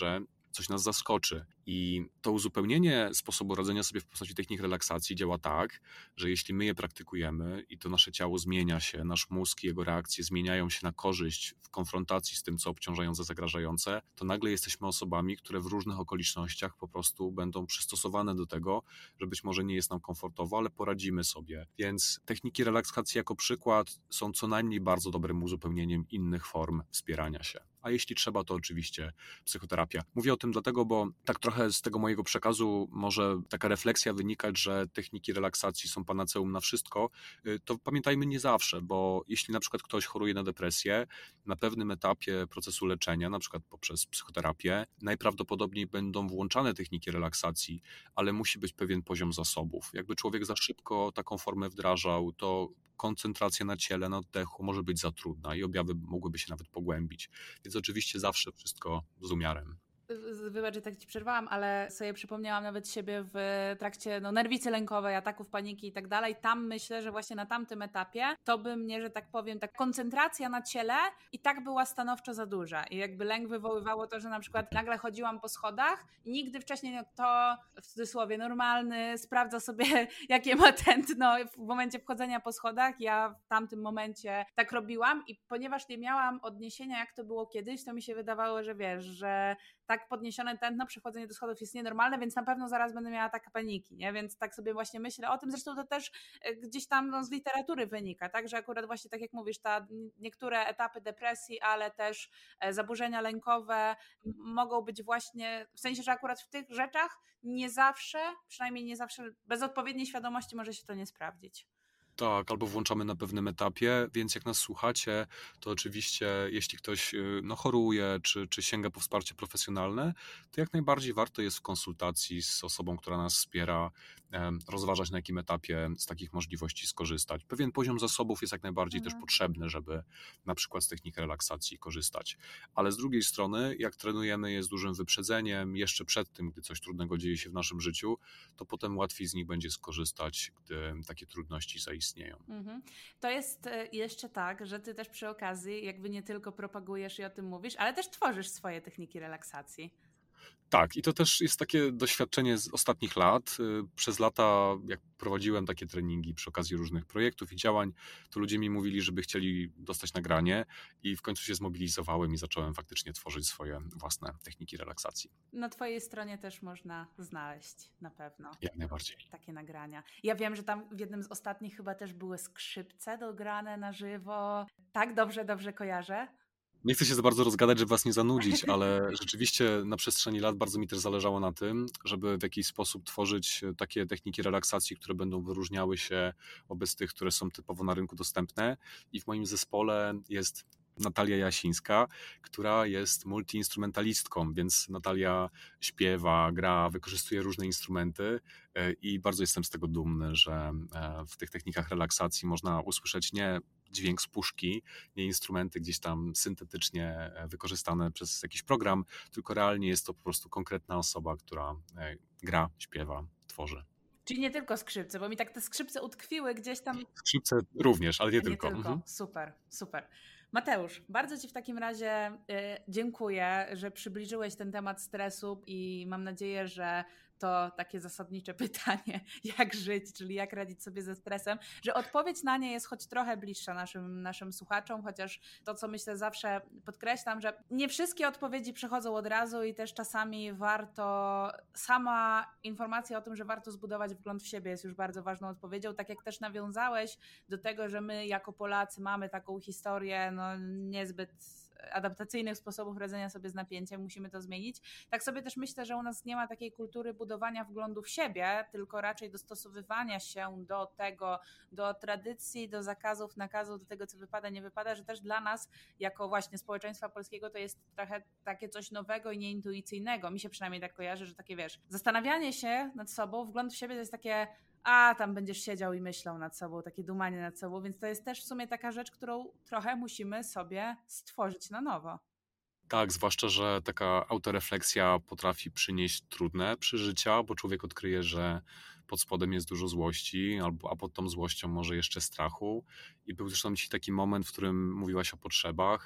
coś nas zaskoczy. I to uzupełnienie sposobu radzenia sobie w postaci technik relaksacji działa tak, że jeśli my je praktykujemy i to nasze ciało zmienia się, nasz mózg i jego reakcje zmieniają się na korzyść w konfrontacji z tym, co obciążające, zagrażające, to nagle jesteśmy osobami, które w różnych okolicznościach po prostu będą przystosowane do tego, że być może nie jest nam komfortowo, ale poradzimy sobie. Więc techniki relaksacji jako przykład są co najmniej bardzo dobrym uzupełnieniem innych form wspierania się. A jeśli trzeba, to oczywiście psychoterapia. Mówię o tym dlatego, bo tak trochę z tego mojego przekazu może taka refleksja wynikać, że techniki relaksacji są panaceum na wszystko. To pamiętajmy nie zawsze, bo jeśli na przykład ktoś choruje na depresję, na pewnym etapie procesu leczenia, na przykład poprzez psychoterapię, najprawdopodobniej będą włączane techniki relaksacji, ale musi być pewien poziom zasobów. Jakby człowiek za szybko taką formę wdrażał, to koncentracja na ciele, na oddechu może być za trudna i objawy mogłyby się nawet pogłębić. Więc oczywiście zawsze wszystko z umiarem. Wybacz, że tak ci przerwałam, ale sobie przypomniałam nawet siebie w trakcie no, nerwicy lękowej, ataków paniki i tak dalej. Tam myślę, że właśnie na tamtym etapie to by mnie, że tak powiem, tak koncentracja na ciele i tak była stanowczo za duża. I jakby lęk wywoływało to, że na przykład nagle chodziłam po schodach i nigdy wcześniej no, to w cudzysłowie normalny sprawdza sobie, jakie ma tętno w momencie wchodzenia po schodach. Ja w tamtym momencie tak robiłam i ponieważ nie miałam odniesienia, jak to było kiedyś, to mi się wydawało, że wiesz, że tak podniesione tętno, przechodzenie do schodów jest nienormalne, więc na pewno zaraz będę miała atak paniki, nie? Więc tak sobie właśnie myślę o tym, zresztą to też gdzieś tam no, z literatury wynika, tak, że akurat właśnie tak jak mówisz, ta, niektóre etapy depresji, ale też zaburzenia lękowe mogą być właśnie, w sensie, że akurat w tych rzeczach nie zawsze, przynajmniej nie zawsze, bez odpowiedniej świadomości może się to nie sprawdzić. Tak, albo włączamy na pewnym etapie, więc jak nas słuchacie, to oczywiście jeśli ktoś no, choruje, czy, czy sięga po wsparcie profesjonalne, to jak najbardziej warto jest w konsultacji z osobą, która nas wspiera, rozważać na jakim etapie z takich możliwości skorzystać. Pewien poziom zasobów jest jak najbardziej mhm. też potrzebny, żeby na przykład z technik relaksacji korzystać. Ale z drugiej strony, jak trenujemy je z dużym wyprzedzeniem, jeszcze przed tym, gdy coś trudnego dzieje się w naszym życiu, to potem łatwiej z nich będzie skorzystać, gdy takie trudności zaistnieją. Mhm. To jest jeszcze tak, że ty też przy okazji jakby nie tylko propagujesz i o tym mówisz, ale też tworzysz swoje techniki relaksacji. Tak, i to też jest takie doświadczenie z ostatnich lat. Przez lata, jak prowadziłem takie treningi przy okazji różnych projektów i działań, to ludzie mi mówili, żeby chcieli dostać nagranie i w końcu się zmobilizowałem i zacząłem faktycznie tworzyć swoje własne techniki relaksacji. Na twojej stronie też można znaleźć na pewno. Jak najbardziej. Takie nagrania. Ja wiem, że tam w jednym z ostatnich chyba też były skrzypce dograne na żywo. Tak, dobrze, dobrze kojarzę? Nie chcę się za bardzo rozgadać, żeby was nie zanudzić, ale rzeczywiście na przestrzeni lat bardzo mi też zależało na tym, żeby w jakiś sposób tworzyć takie techniki relaksacji, które będą wyróżniały się wobec tych, które są typowo na rynku dostępne. I w moim zespole jest Natalia Jasińska, która jest multiinstrumentalistką, więc Natalia śpiewa, gra, wykorzystuje różne instrumenty i bardzo jestem z tego dumny, że w tych technikach relaksacji można usłyszeć nie dźwięk z puszki, nie instrumenty gdzieś tam syntetycznie wykorzystane przez jakiś program, tylko realnie jest to po prostu konkretna osoba, która gra, śpiewa, tworzy. Czyli nie tylko skrzypce, bo mi tak te skrzypce utkwiły gdzieś tam. Skrzypce również, ale nie, nie tylko. tylko. Mhm. Super, super. Mateusz, bardzo ci w takim razie y, dziękuję, że przybliżyłeś ten temat stresu i mam nadzieję, że to takie zasadnicze pytanie, jak żyć, czyli jak radzić sobie ze stresem, że odpowiedź na nie jest choć trochę bliższa naszym, naszym słuchaczom, chociaż to, co myślę zawsze podkreślam, że nie wszystkie odpowiedzi przychodzą od razu i też czasami warto, sama informacja o tym, że warto zbudować wgląd w siebie jest już bardzo ważną odpowiedzią, tak jak też nawiązałeś do tego, że my jako Polacy mamy taką historię no, niezbyt adaptacyjnych sposobów radzenia sobie z napięciem, musimy to zmienić. Tak sobie też myślę, że u nas nie ma takiej kultury budowania wglądu w siebie, tylko raczej dostosowywania się do tego, do tradycji, do zakazów, nakazów, do tego, co wypada, nie wypada, że też dla nas, jako właśnie społeczeństwa polskiego, to jest trochę takie coś nowego i nieintuicyjnego. Mi się przynajmniej tak kojarzy, że takie, wiesz, zastanawianie się nad sobą, wgląd w siebie to jest takie a tam będziesz siedział i myślał nad sobą, takie dumanie nad sobą, więc to jest też w sumie taka rzecz, którą trochę musimy sobie stworzyć na nowo. Tak, zwłaszcza, że taka autorefleksja potrafi przynieść trudne przeżycia, bo człowiek odkryje, że pod spodem jest dużo złości, albo, a pod tą złością może jeszcze strachu. I był zresztą dzisiaj taki moment, w którym mówiłaś o potrzebach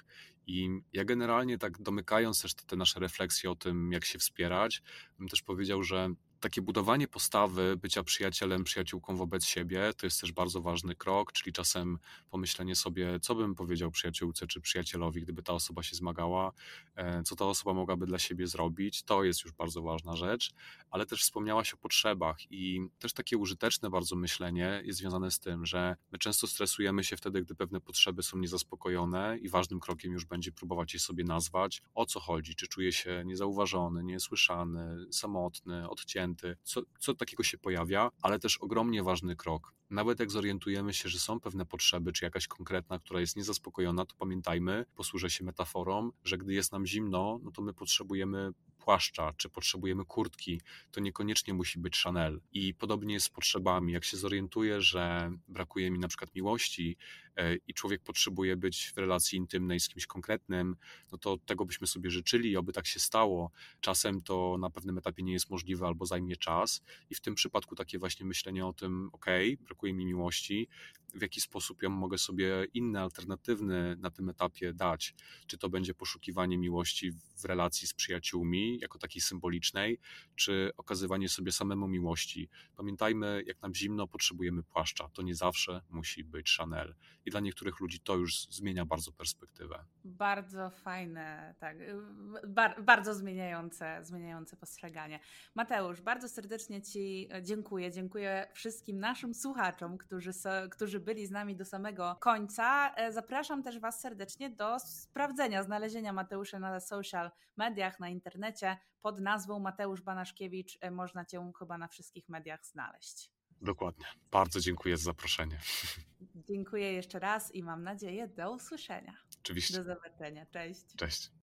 I ja generalnie tak domykając też te nasze refleksje o tym, jak się wspierać, bym też powiedział, że takie budowanie postawy bycia przyjacielem, przyjaciółką wobec siebie to jest też bardzo ważny krok, czyli czasem pomyślenie sobie, co bym powiedział przyjaciółce czy przyjacielowi, gdyby ta osoba się zmagała, co ta osoba mogłaby dla siebie zrobić. To jest już bardzo ważna rzecz, ale też wspomniałaś o potrzebach i też takie użyteczne bardzo myślenie jest związane z tym, że my często stresujemy się wtedy, gdy pewne potrzeby są niezaspokojone i ważnym krokiem już będzie próbować je sobie nazwać, o co chodzi, czy czuję się niezauważony, niesłyszany, samotny, odcięty, co, co takiego się pojawia, ale też ogromnie ważny krok. Nawet jak zorientujemy się, że są pewne potrzeby, czy jakaś konkretna, która jest niezaspokojona, to pamiętajmy, posłużę się metaforą, że gdy jest nam zimno, no to my potrzebujemy płaszcza, czy potrzebujemy kurtki, to niekoniecznie musi być Chanel. I podobnie jest z potrzebami. Jak się zorientuję, że brakuje mi na przykład miłości e, i człowiek potrzebuje być w relacji intymnej z kimś konkretnym, no to tego byśmy sobie życzyli i oby tak się stało. Czasem to na pewnym etapie nie jest możliwe albo zajmie czas i w tym przypadku takie właśnie myślenie o tym, okej, brakuje mi miłości, w jaki sposób ją mogę sobie inny, alternatywny na tym etapie dać. Czy to będzie poszukiwanie miłości w relacji z przyjaciółmi, jako takiej symbolicznej, czy okazywanie sobie samemu miłości. Pamiętajmy, jak nam zimno, potrzebujemy płaszcza. To nie zawsze musi być Chanel. I dla niektórych ludzi to już zmienia bardzo perspektywę. Bardzo fajne, tak, bar, bardzo zmieniające, zmieniające postrzeganie. Mateusz, bardzo serdecznie Ci dziękuję. Dziękuję wszystkim naszym słuchaczom, którzy, so, którzy byli z nami do samego końca. Zapraszam też Was serdecznie do sprawdzenia, znalezienia Mateusza na social mediach, na internecie pod nazwą Mateusz Banaszkiewicz. Można Cię chyba na wszystkich mediach znaleźć. Dokładnie. Bardzo dziękuję za zaproszenie. Dziękuję jeszcze raz i mam nadzieję do usłyszenia. Oczywiście. Do zobaczenia. Cześć. Cześć.